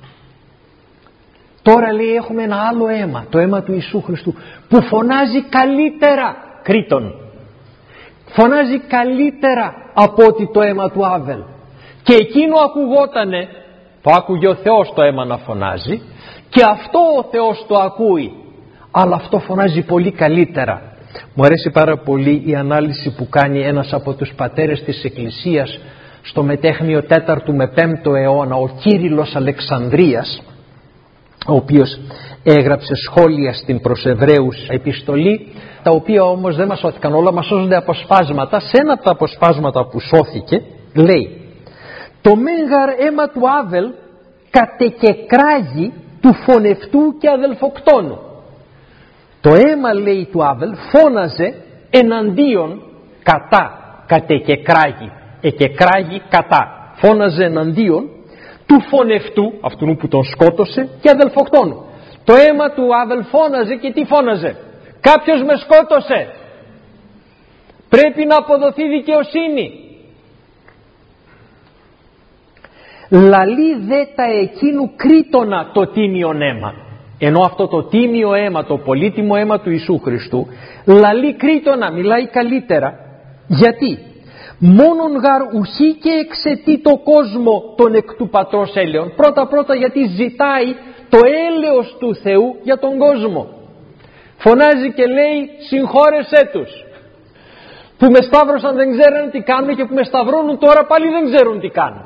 τώρα λέει έχουμε ένα άλλο αίμα, το αίμα του Ιησού Χριστού, που φωνάζει καλύτερα, κρίτον, φωνάζει καλύτερα από ότι το αίμα του Άβελ. Και εκείνο ακουγότανε, το άκουγε ο Θεός το αίμα να φωνάζει, και αυτό ο Θεός το ακούει, αλλά αυτό φωνάζει πολύ καλύτερα. Μου αρέσει πάρα πολύ η ανάλυση που κάνει ένας από τους πατέρες της Εκκλησίας στο μετέχμιο 4ου με 5ο αιώνα, ο Κύριλλος Αλεξανδρίας, ο οποίος έγραψε σχόλια στην προς Εβραίους επιστολή, τα οποία όμως δεν μας σώθηκαν όλα, μας σώζονται αποσπάσματα. Σε ένα από τα αποσπάσματα που σώθηκε λέει το μέγαρ αίμα του Άβελ κατεκεκράγει του φωνευτού και αδελφοκτόνου. Το αίμα λέει του Άβελ φώναζε εναντίον, κατά, κατεκεκράγει, εκεκράγει κατά, φώναζε εναντίον του φωνευτού, αυτού που τον σκότωσε, και αδελφοκτόνου. Το αίμα του Άβελ φώναζε και τι φώναζε? Κάποιος με σκότωσε, πρέπει να αποδοθεί δικαιοσύνη. Λαλεί δε τα εκείνου κρίτωνα το τίμιον αίμα. Ενώ αυτό το τίμιο αίμα, το πολύτιμο αίμα του Ιησού Χριστού, λαλεί κρίτωνα, μιλάει καλύτερα. Γιατί? Μόνον γαρ ουχή και εξαιτεί το κόσμο τον εκ του πατρός έλεον. Πρώτα γιατί ζητάει το έλεος του Θεού για τον κόσμο. Φωνάζει και λέει συγχώρεσέ τους. Που με σταύρωσαν δεν ξέρουν τι κάνουν και που με σταυρώνουν τώρα πάλι δεν ξέρουν τι κάνουν.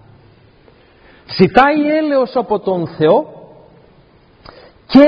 Ζητάει έλεος από τον Θεό και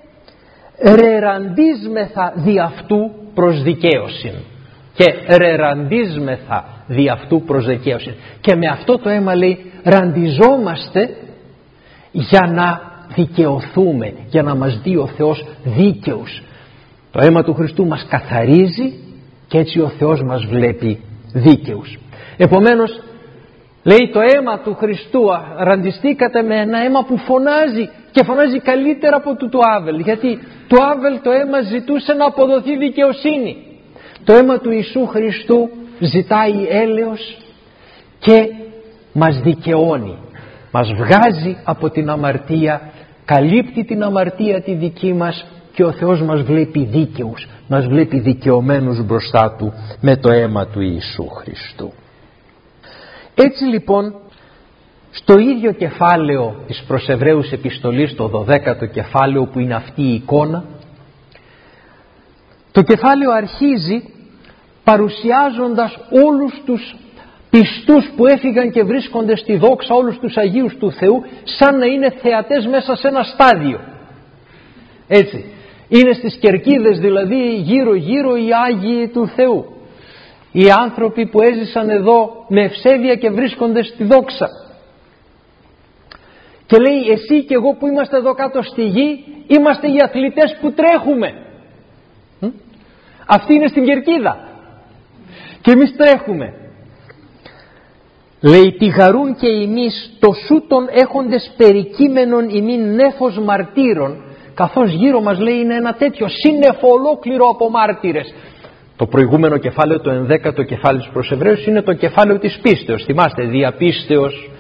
ρεραντίσμεθα δι' αυτού προς δικαίωσιν. Και ρεραντίσμεθα δι' αυτού προς δικαίωσιν. Και με αυτό το αίμα λέει ραντιζόμαστε για να δικαιωθούμε, για να μας δει ο Θεός δίκαιους. Το αίμα του Χριστού μας καθαρίζει και έτσι ο Θεός μας βλέπει δίκαιους. Επομένως λέει το αίμα του Χριστού, ραντιστήκατε με ένα αίμα που φωνάζει και φωνάζει καλύτερα από του Άβελ, γιατί του Άβελ το αίμα ζητούσε να αποδοθεί δικαιοσύνη. Το αίμα του Ιησού Χριστού ζητάει έλεος και μας δικαιώνει, μας βγάζει από την αμαρτία, καλύπτει την αμαρτία τη δική μας και ο Θεός μας βλέπει δίκαιους, μας βλέπει δικαιωμένους μπροστά Του με το αίμα του Ιησού Χριστού. Έτσι λοιπόν στο ίδιο κεφάλαιο της προς Εβραίους επιστολής, το 12ο κεφάλαιο που είναι αυτή η εικόνα, το κεφάλαιο αρχίζει παρουσιάζοντας όλους τους πιστούς που έφυγαν και βρίσκονται στη δόξα, όλους τους Αγίους του Θεού, σαν να είναι θεατές μέσα σε ένα στάδιο. Έτσι, είναι στις κερκίδες δηλαδή γύρω γύρω οι Άγιοι του Θεού, οι άνθρωποι που έζησαν εδώ με ευσέβεια και βρίσκονται στη δόξα. Και λέει εσύ και εγώ που είμαστε εδώ κάτω στη γη είμαστε οι αθλητές που τρέχουμε. Αυτοί είναι στην κερκίδα και εμείς τρέχουμε. Λέει τυγαρούν και εμείς το σούτον έχοντες περικείμενον ημίν νέφος μαρτύρων, καθώς γύρω μας λέει είναι ένα τέτοιο σύννεφο ολόκληρο από μάρτυρες. Το προηγούμενο κεφάλαιο, το 11ο κεφάλαιο της προς Εβραίους, είναι το κεφάλαιο της πίστεως. Θυμάστε, διαπίστεως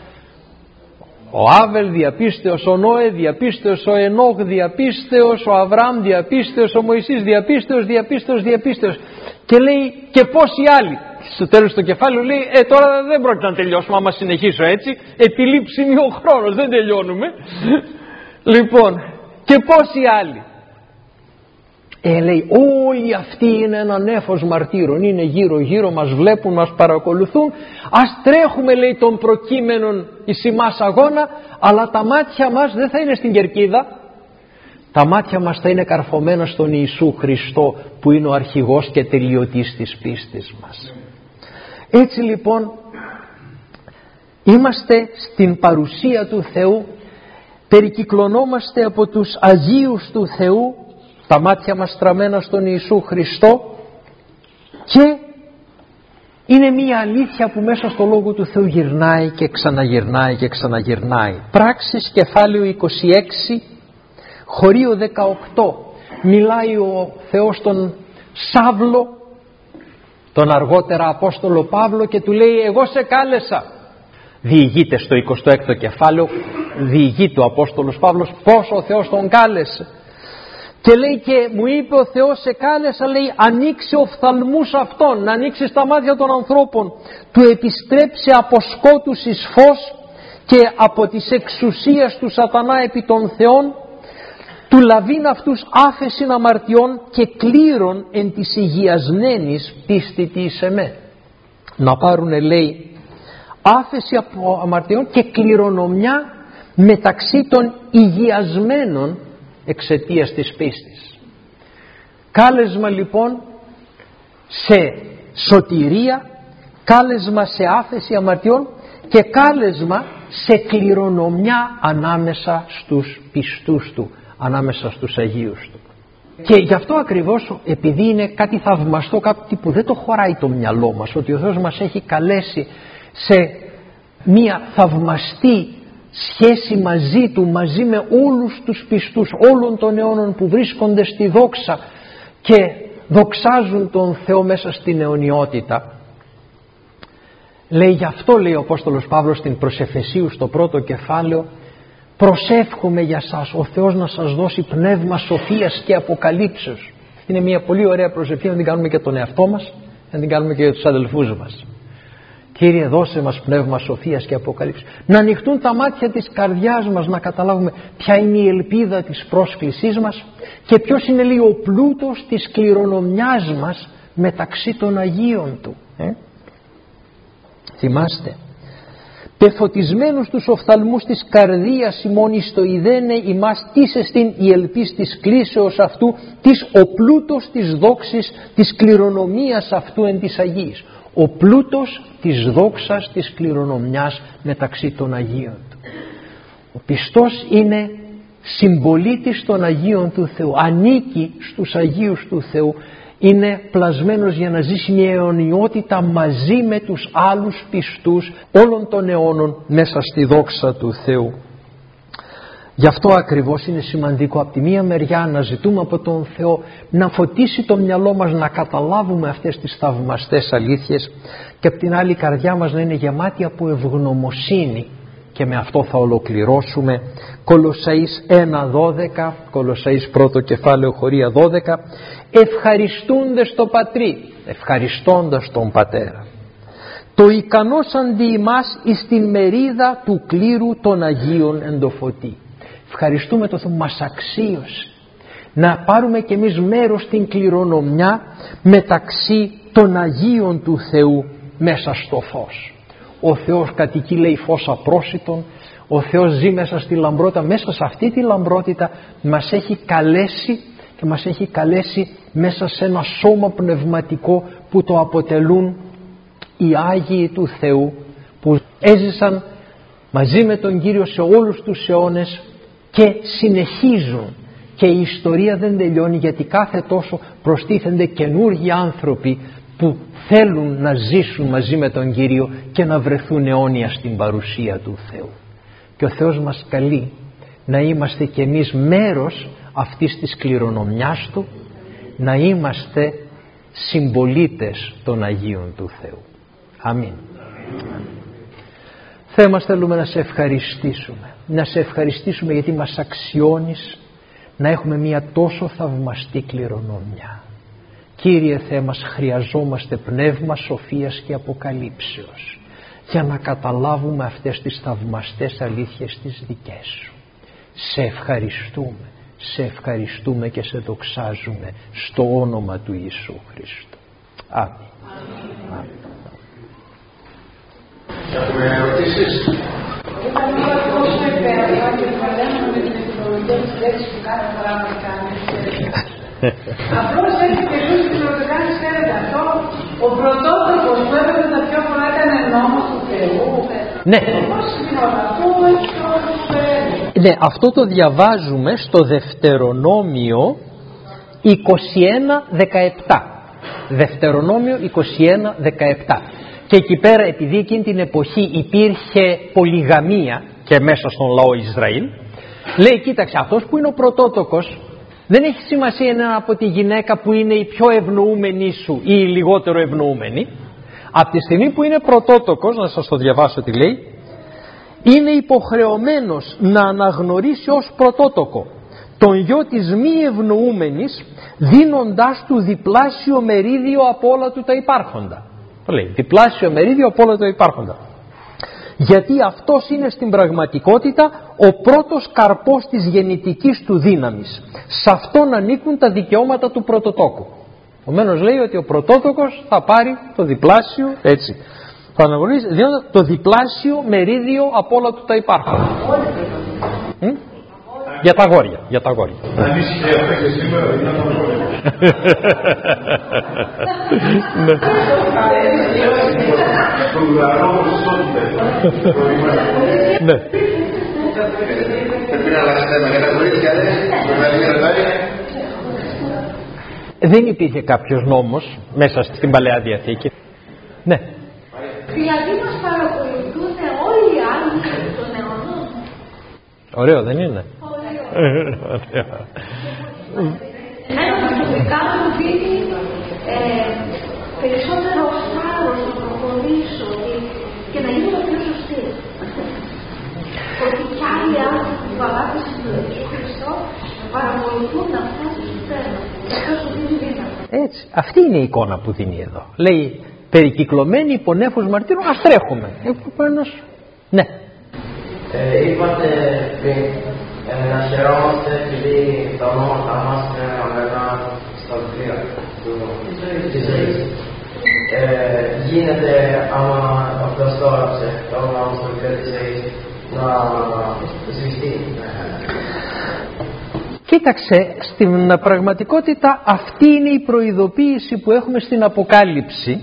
ο Άβελ, διαπίστεως ο Νόε, διαπίστεως ο Ενόχ, διαπίστεως ο Αβραάμ, διαπίστεως ο Μωυσής, διαπίστεως. Και λέει και πόσοι άλλοι. Στο τέλος του κεφάλαιου λέει τώρα δεν πρόκειται να τελειώσουμε άμα συνεχίσω έτσι, επιλείψιμη ο χρόνος, δεν τελειώνουμε. Λοιπόν, και πόσοι άλλοι. Λέει όλοι αυτοί είναι ένα νέφος μαρτύρων, είναι γύρω γύρω, μας βλέπουν, μας παρακολουθούν. Ας τρέχουμε λέει τον προκείμενον εις ημάς αγώνα, αλλά τα μάτια μας δεν θα είναι στην κερκίδα, τα μάτια μας θα είναι καρφωμένα στον Ιησού Χριστό που είναι ο αρχηγός και τελειωτής της πίστης μας. Έτσι λοιπόν είμαστε στην παρουσία του Θεού, περικυκλωνόμαστε από τους Αγίους του Θεού, τα μάτια μας στραμμένα στον Ιησού Χριστό, και είναι μία αλήθεια που μέσα στο Λόγο του Θεού γυρνάει και ξαναγυρνάει και ξαναγυρνάει. Πράξεις κεφάλαιο 26 χωρίο 18 μιλάει ο Θεός τον Σαύλο, τον αργότερα Απόστολο Παύλο, και του λέει εγώ σε κάλεσα. Διηγείται στο 26ο κεφάλαιο, διηγείται ο Απόστολος Παύλος πώς ο Θεός τον κάλεσε. Και λέει και μου είπε ο Θεός σε κάλεσα, λέει, ανοίξει οφθαλμούς αυτών, να ανοίξει τα μάτια των ανθρώπων, του επιστρέψει από σκότους εις φως και από τις εξουσίες του σατανά επί των θεών, του λαβήν αυτούς άφεσιν αμαρτιών και κλήρων εν της υγιασμένης πίστη της εμέ. Να πάρουνε λέει άφεση από αμαρτιών και κληρονομιά μεταξύ των υγιασμένων εξαιτίας της πίστης. Κάλεσμα λοιπόν σε σωτηρία, κάλεσμα σε άφεση αμαρτιών και κάλεσμα σε κληρονομιά ανάμεσα στους πιστούς του, ανάμεσα στους Αγίους του. Και γι' αυτό ακριβώς, επειδή είναι κάτι θαυμαστό, κάτι που δεν το χωράει το μυαλό μας, ότι ο Θεός μας έχει καλέσει σε μία θαυμαστή σχέση μαζί Του, μαζί με όλους τους πιστούς όλων των αιώνων που βρίσκονται στη δόξα και δοξάζουν τον Θεό μέσα στην αιωνιότητα. Λέει, γι' αυτό λέει ο Απόστολος Παύλος στην προς Εφεσίους στο πρώτο κεφάλαιο, προσεύχομαι για σας ο Θεός να σας δώσει πνεύμα σοφίας και αποκαλύψεως. Είναι μια πολύ ωραία προσευχή, να την κάνουμε και τον εαυτό μας, να την κάνουμε και για τους αδελφούς μας. Κύριε, δώσε μας πνεύμα σοφίας και αποκαλύψεως. Να ανοιχτούν τα μάτια της καρδιάς μας, να καταλάβουμε ποια είναι η ελπίδα της πρόσκλησής μας και ποιος είναι, λέει, ο πλούτος της κληρονομιάς μας μεταξύ των Αγίων Του. Θυμάστε, πεφωτισμένους τους οφθαλμούς της καρδίας ημών εις το ειδένε ημάς τις εστίν η ελπίς της κλίσεως αυτού, της ο πλούτος της δόξης της κληρονομίας αυτού εν της Αγίης. Ο πλούτος της δόξας της κληρονομιάς μεταξύ των Αγίων Του. Ο πιστός είναι συμπολίτης των Αγίων του Θεού, ανήκει στους Αγίους του Θεού, είναι πλασμένος για να ζήσει μια αιωνιότητα μαζί με τους άλλους πιστούς όλων των αιώνων μέσα στη δόξα του Θεού. Γι' αυτό ακριβώς είναι σημαντικό από τη μία μεριά να ζητούμε από τον Θεό να φωτίσει το μυαλό μας, να καταλάβουμε αυτές τις θαυμαστές αλήθειες, και από την άλλη η καρδιά μας να είναι γεμάτη από ευγνωμοσύνη. Και με αυτό θα ολοκληρώσουμε. Κολοσσαείς 1:12, Κολοσσαείς πρώτο κεφάλαιο χωρία 12, ευχαριστούντες το Πατρί, ευχαριστώντας τον Πατέρα, το ικανός αντί ημάς εις την μερίδα του κλήρου των Αγίων εν το φωτί. Ευχαριστούμε το Θεό, μας αξίωσε να πάρουμε κι εμείς μέρος στην κληρονομιά μεταξύ των Αγίων του Θεού μέσα στο φως. Ο Θεός κατοικεί, λέει, φως απρόσιτον. Ο Θεός ζει μέσα στη λαμπρότητα. Μέσα σε αυτή τη λαμπρότητα μας έχει καλέσει και μας έχει καλέσει μέσα σε ένα σώμα πνευματικό που το αποτελούν οι Άγιοι του Θεού, που έζησαν μαζί με τον Κύριο σε όλους τους αιώνες και συνεχίζουν. Και η ιστορία δεν τελειώνει, γιατί κάθε τόσο προστίθενται καινούργιοι άνθρωποι που θέλουν να ζήσουν μαζί με τον Κύριο και να βρεθούν αιώνια στην παρουσία του Θεού. Και ο Θεός μας καλεί να είμαστε κι εμείς μέρος αυτής της κληρονομιάς Του, να είμαστε συμπολίτες των Αγίων του Θεού. Αμήν. Θεέ μας, θέλουμε να Σε ευχαριστήσουμε. Να Σε ευχαριστήσουμε γιατί μας αξιώνεις να έχουμε μια τόσο θαυμαστή κληρονομιά. Κύριε Θεέ μας, χρειαζόμαστε πνεύμα σοφίας και αποκαλύψεως για να καταλάβουμε αυτές τις θαυμαστές αλήθειες τις δικές Σου. Σε ευχαριστούμε, Σε ευχαριστούμε και Σε δοξάζουμε στο όνομα του Ιησού Χριστού. Αμήν. Αμήν. Έχουμε ερωτήσεις? Απλώς έτσι και ζούσε την Ορθοδοξία, ξέρετε αυτό, ο πρωτότυπος που έπρεπε τα πιο πολλά ήταν νόμος του Θεού. Ναι. Πώς σημαίνει αυτό, έτσι το φέρνει. Ναι, αυτό το διαβάζουμε στο Δευτερονόμιο 21:17. Δευτερονόμιο 21:17. Και εκεί πέρα, επειδή εκείνη την εποχή υπήρχε πολυγαμία και μέσα στον λαό Ισραήλ, λέει, κοίταξε, αυτός που είναι ο πρωτότοκος δεν έχει σημασία είναι από τη γυναίκα που είναι η πιο ευνοούμενη σου ή η λιγότερο ευνοούμενη. Από τη στιγμή που είναι πρωτότοκος, να σας το διαβάσω τι λέει, είναι υποχρεωμένος να αναγνωρίσει ως πρωτότοκο τον γιο της μη ευνοούμενης, δίνοντάς του διπλάσιο μερίδιο από όλα του τα υπάρχοντα. Το λέει, διπλάσιο μερίδιο από όλα τα υπάρχοντα. Γιατί αυτός είναι στην πραγματικότητα ο πρώτος καρπός της γεννητικής του δύναμης. Σε αυτόν ανήκουν τα δικαιώματα του πρωτοτόκου. Επομένως λέει ότι ο πρωτότοκος θα πάρει το διπλάσιο, έτσι, θα αναγνωρίσει το διπλάσιο μερίδιο από όλα του τα υπάρχοντα. Για τα αγόρια, για τα αγόρια. Αν είσαι αυτό και σήμερα είναι ένα αγόρια. Στον ουρανό ναι. Πρέπει να αλλάξει θέμα για τα κορίτσια, δεν υπήρχε κάποιος νόμος μέσα στην Παλαιά Διαθήκη. Ναι. Δηλαδή μας παρακολουθούν όλοι Ωραίο δεν είναι? Ωραίο. Εμένα προσωπικά μου δίνει περισσότερο θάρρος να προχωρήσω και να γίνω πιο σωστή. Ότι κι άλλοι άνθρωποι που αγάπησαν τον Ιησού Χριστό παρακολουθούν να φτάσουν στο τέλος. Αυτό σου δίνει δύναμη. Έτσι, αυτή είναι η εικόνα που δίνει εδώ. Λέει, περικυκλωμένοι υπό νέφος μαρτύρων, ας τρέχουμε. Επομένως, ναι. Είπατε πριν να χαιρόμαστε επειδή τα ονόματα μας είναι αναμένα στα βιβλία της ζωής. Γίνεται άμα ο Θεός το έγραψε το όνομα μας στο βιβλίο της ζωής να σβηστεί. Κοίταξε, στην πραγματικότητα αυτή είναι η προειδοποίηση που έχουμε στην Αποκάλυψη,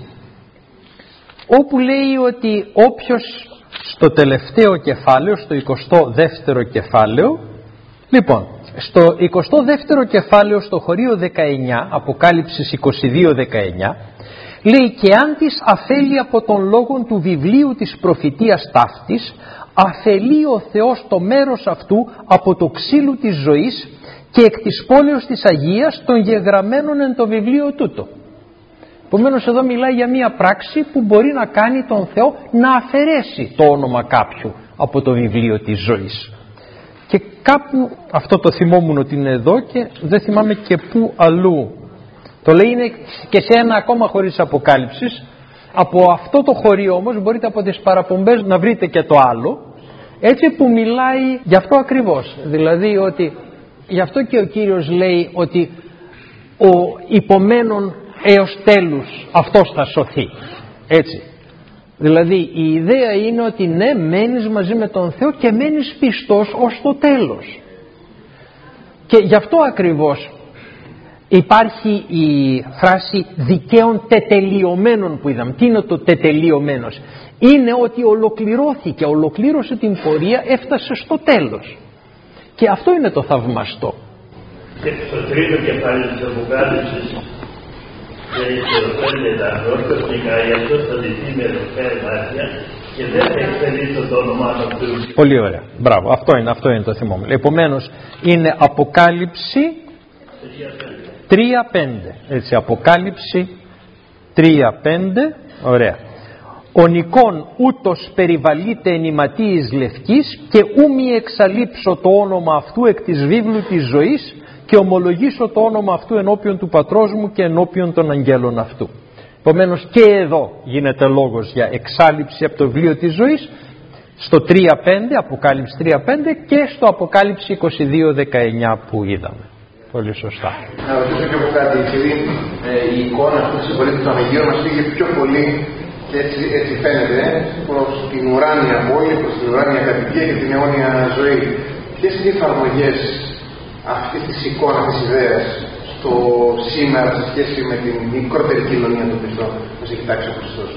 όπου λέει ότι όποιος στο τελευταίο κεφάλαιο, στο 22ο κεφάλαιο, λοιπόν, στο 22ο κεφάλαιο στο χωρίο 19, Αποκάλυψης 22-19, λέει και αν της αφέλει από τον λόγον του βιβλίου της προφητείας ταύτης, αφελεί ο Θεός το μέρος αυτού από το ξύλου της ζωής και εκ της πόλεως της Αγίας των γεγραμμένων εν το βιβλίο τούτο. Επομένως εδώ μιλάει για μια πράξη που μπορεί να κάνει τον Θεό να αφαιρέσει το όνομα κάποιου από το βιβλίο της ζωής. Και κάπου, αυτό το θυμόμουν ότι είναι εδώ και δεν θυμάμαι και πού αλλού. Το λέει είναι και σε ένα ακόμα χωρίς Αποκάλυψης. Από αυτό το χωρίο όμως μπορείτε από τις παραπομπές να βρείτε και το άλλο, έτσι που μιλάει γι' αυτό ακριβώς. Δηλαδή ότι γι' αυτό και ο Κύριος λέει ότι ο υπομένων έως τέλους αυτός θα σωθεί. Έτσι. Δηλαδή η ιδέα είναι ότι ναι, μένεις μαζί με τον Θεό και μένεις πιστός ως το τέλος. Και γι' αυτό ακριβώς υπάρχει η φράση δικαίων τετελειωμένων που είδαμε. Τι είναι το τετελειωμένος? Είναι ότι ολοκληρώθηκε, ολοκλήρωσε την πορεία, έφτασε στο τέλος. Και αυτό είναι το θαυμαστό. Και στο τρίτο κεφάλαιο της Αποκάλυψης λέει τα ανθρώπους και αυτό θα δειχθεί με ροφέα μάτια και δεν θα εξελίσσω το όνομά του. Πολύ ωραία. Μπράβο. Αυτό είναι το θυμό μου. Επομένως είναι Αποκάλυψη 3-5. Έτσι, Αποκάλυψη 3-5. Ωραία. Ο νικόν ούτως περιβαλείται εν ηματίης λευκής και ούμι εξαλείψω το όνομα αυτού εκ της βίβλου της ζωής και ομολογήσω το όνομα αυτού ενώπιον του πατρός μου και ενώπιον των αγγέλων αυτού. Επομένως και εδώ γίνεται λόγος για εξάλειψη από το βιβλίο της ζωής στο 3-5, Αποκάλυψη 3-5 και στο Αποκάλυψη 22-19 που είδαμε. Πολύ σωστά. Να ρωτήσω και εγώ κάτι, επειδή η εικόνα αυτή της συγχωρείτε των Αγίων μας πήγε πιο πολύ και έτσι φαίνεται προς την ουράνια πόλη, προς την ουράνια κατοικία και την αιώνια ζωή. Ποιες είναι οι εφαρμογές αυτής της εικόνας, της ιδέας στο σήμερα σε σχέση με την μικρότερη κοινωνία των πιστών που έχει τάξει ο Χριστός?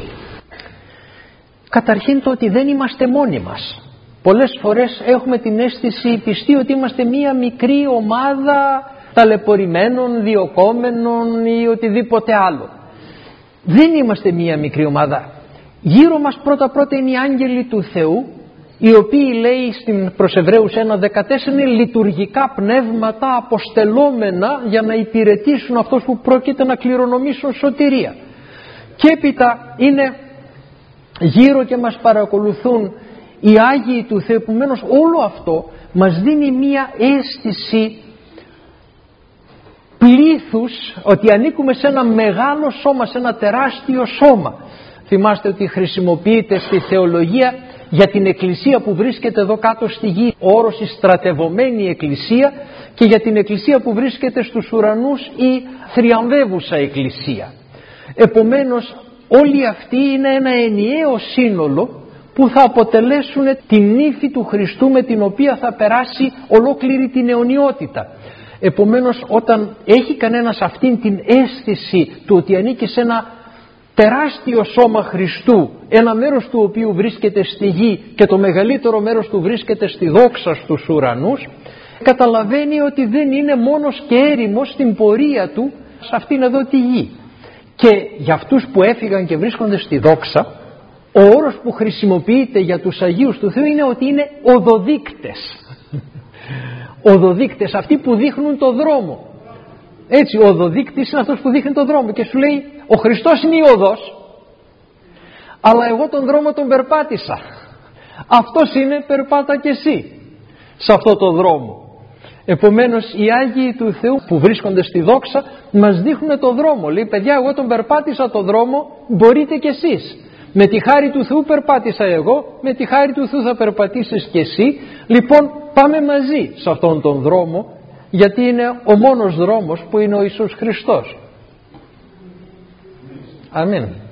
Καταρχήν το ότι δεν είμαστε μόνοι μας. Πολλές φορές έχουμε την αίσθηση πιστή ότι είμαστε μία μικρή ομάδα ταλαιπωρημένων, διωκόμενων ή οτιδήποτε άλλο. Δεν είμαστε μία μικρή ομάδα. Γύρω μας πρώτα είναι οι άγγελοι του Θεού, οι οποίοι λέει στην προς Εβραίους 1.14 είναι λειτουργικά πνεύματα αποστελόμενα για να υπηρετήσουν αυτούς που πρόκειται να κληρονομήσουν σωτηρία. Και έπειτα είναι γύρω και μας παρακολουθούν οι Άγιοι του Θεού. Επομένως όλο αυτό μας δίνει μία αίσθηση πλήθους, ότι ανήκουμε σε ένα μεγάλο σώμα, σε ένα τεράστιο σώμα. Θυμάστε ότι χρησιμοποιείται στη θεολογία για την εκκλησία που βρίσκεται εδώ κάτω στη γη ο όρος η στρατευωμένη εκκλησία, και για την εκκλησία που βρίσκεται στους ουρανούς η θριαμβεύουσα εκκλησία. Επομένως όλοι αυτοί είναι ένα ενιαίο σύνολο που θα αποτελέσουν την ύφη του Χριστού με την οποία θα περάσει ολόκληρη την αιωνιότητα. Επομένως όταν έχει κανένας αυτήν την αίσθηση του ότι ανήκει σε ένα τεράστιο σώμα Χριστού, ένα μέρος του οποίου βρίσκεται στη γη και το μεγαλύτερο μέρος του βρίσκεται στη δόξα στους ουρανούς, καταλαβαίνει ότι δεν είναι μόνος και έρημος στην πορεία του σε αυτήν εδώ τη γη. Και για αυτούς που έφυγαν και βρίσκονται στη δόξα, ο όρος που χρησιμοποιείται για τους Αγίους του Θεού είναι ότι είναι οδοδείκτες. Οδοδείκτες, αυτοί που δείχνουν το δρόμο. Έτσι, ο οδοδείκτης είναι αυτός που δείχνει το δρόμο και σου λέει ο Χριστός είναι η οδός, αλλά εγώ τον δρόμο τον περπάτησα. Αυτός είναι, περπάτα και εσύ σε αυτό το δρόμο. Επομένως οι Άγιοι του Θεού που βρίσκονται στη δόξα μας δείχνουν το δρόμο. Λέει, παιδιά, εγώ τον περπάτησα το δρόμο, μπορείτε κι εσείς. Με τη χάρη του Θεού περπάτησα εγώ, με τη χάρη του Θεού θα περπατήσεις κι εσύ. Λοιπόν, πάμε μαζί σε αυτόν τον δρόμο, γιατί είναι ο μόνος δρόμος που είναι ο Ιησούς Χριστός. Αμήν.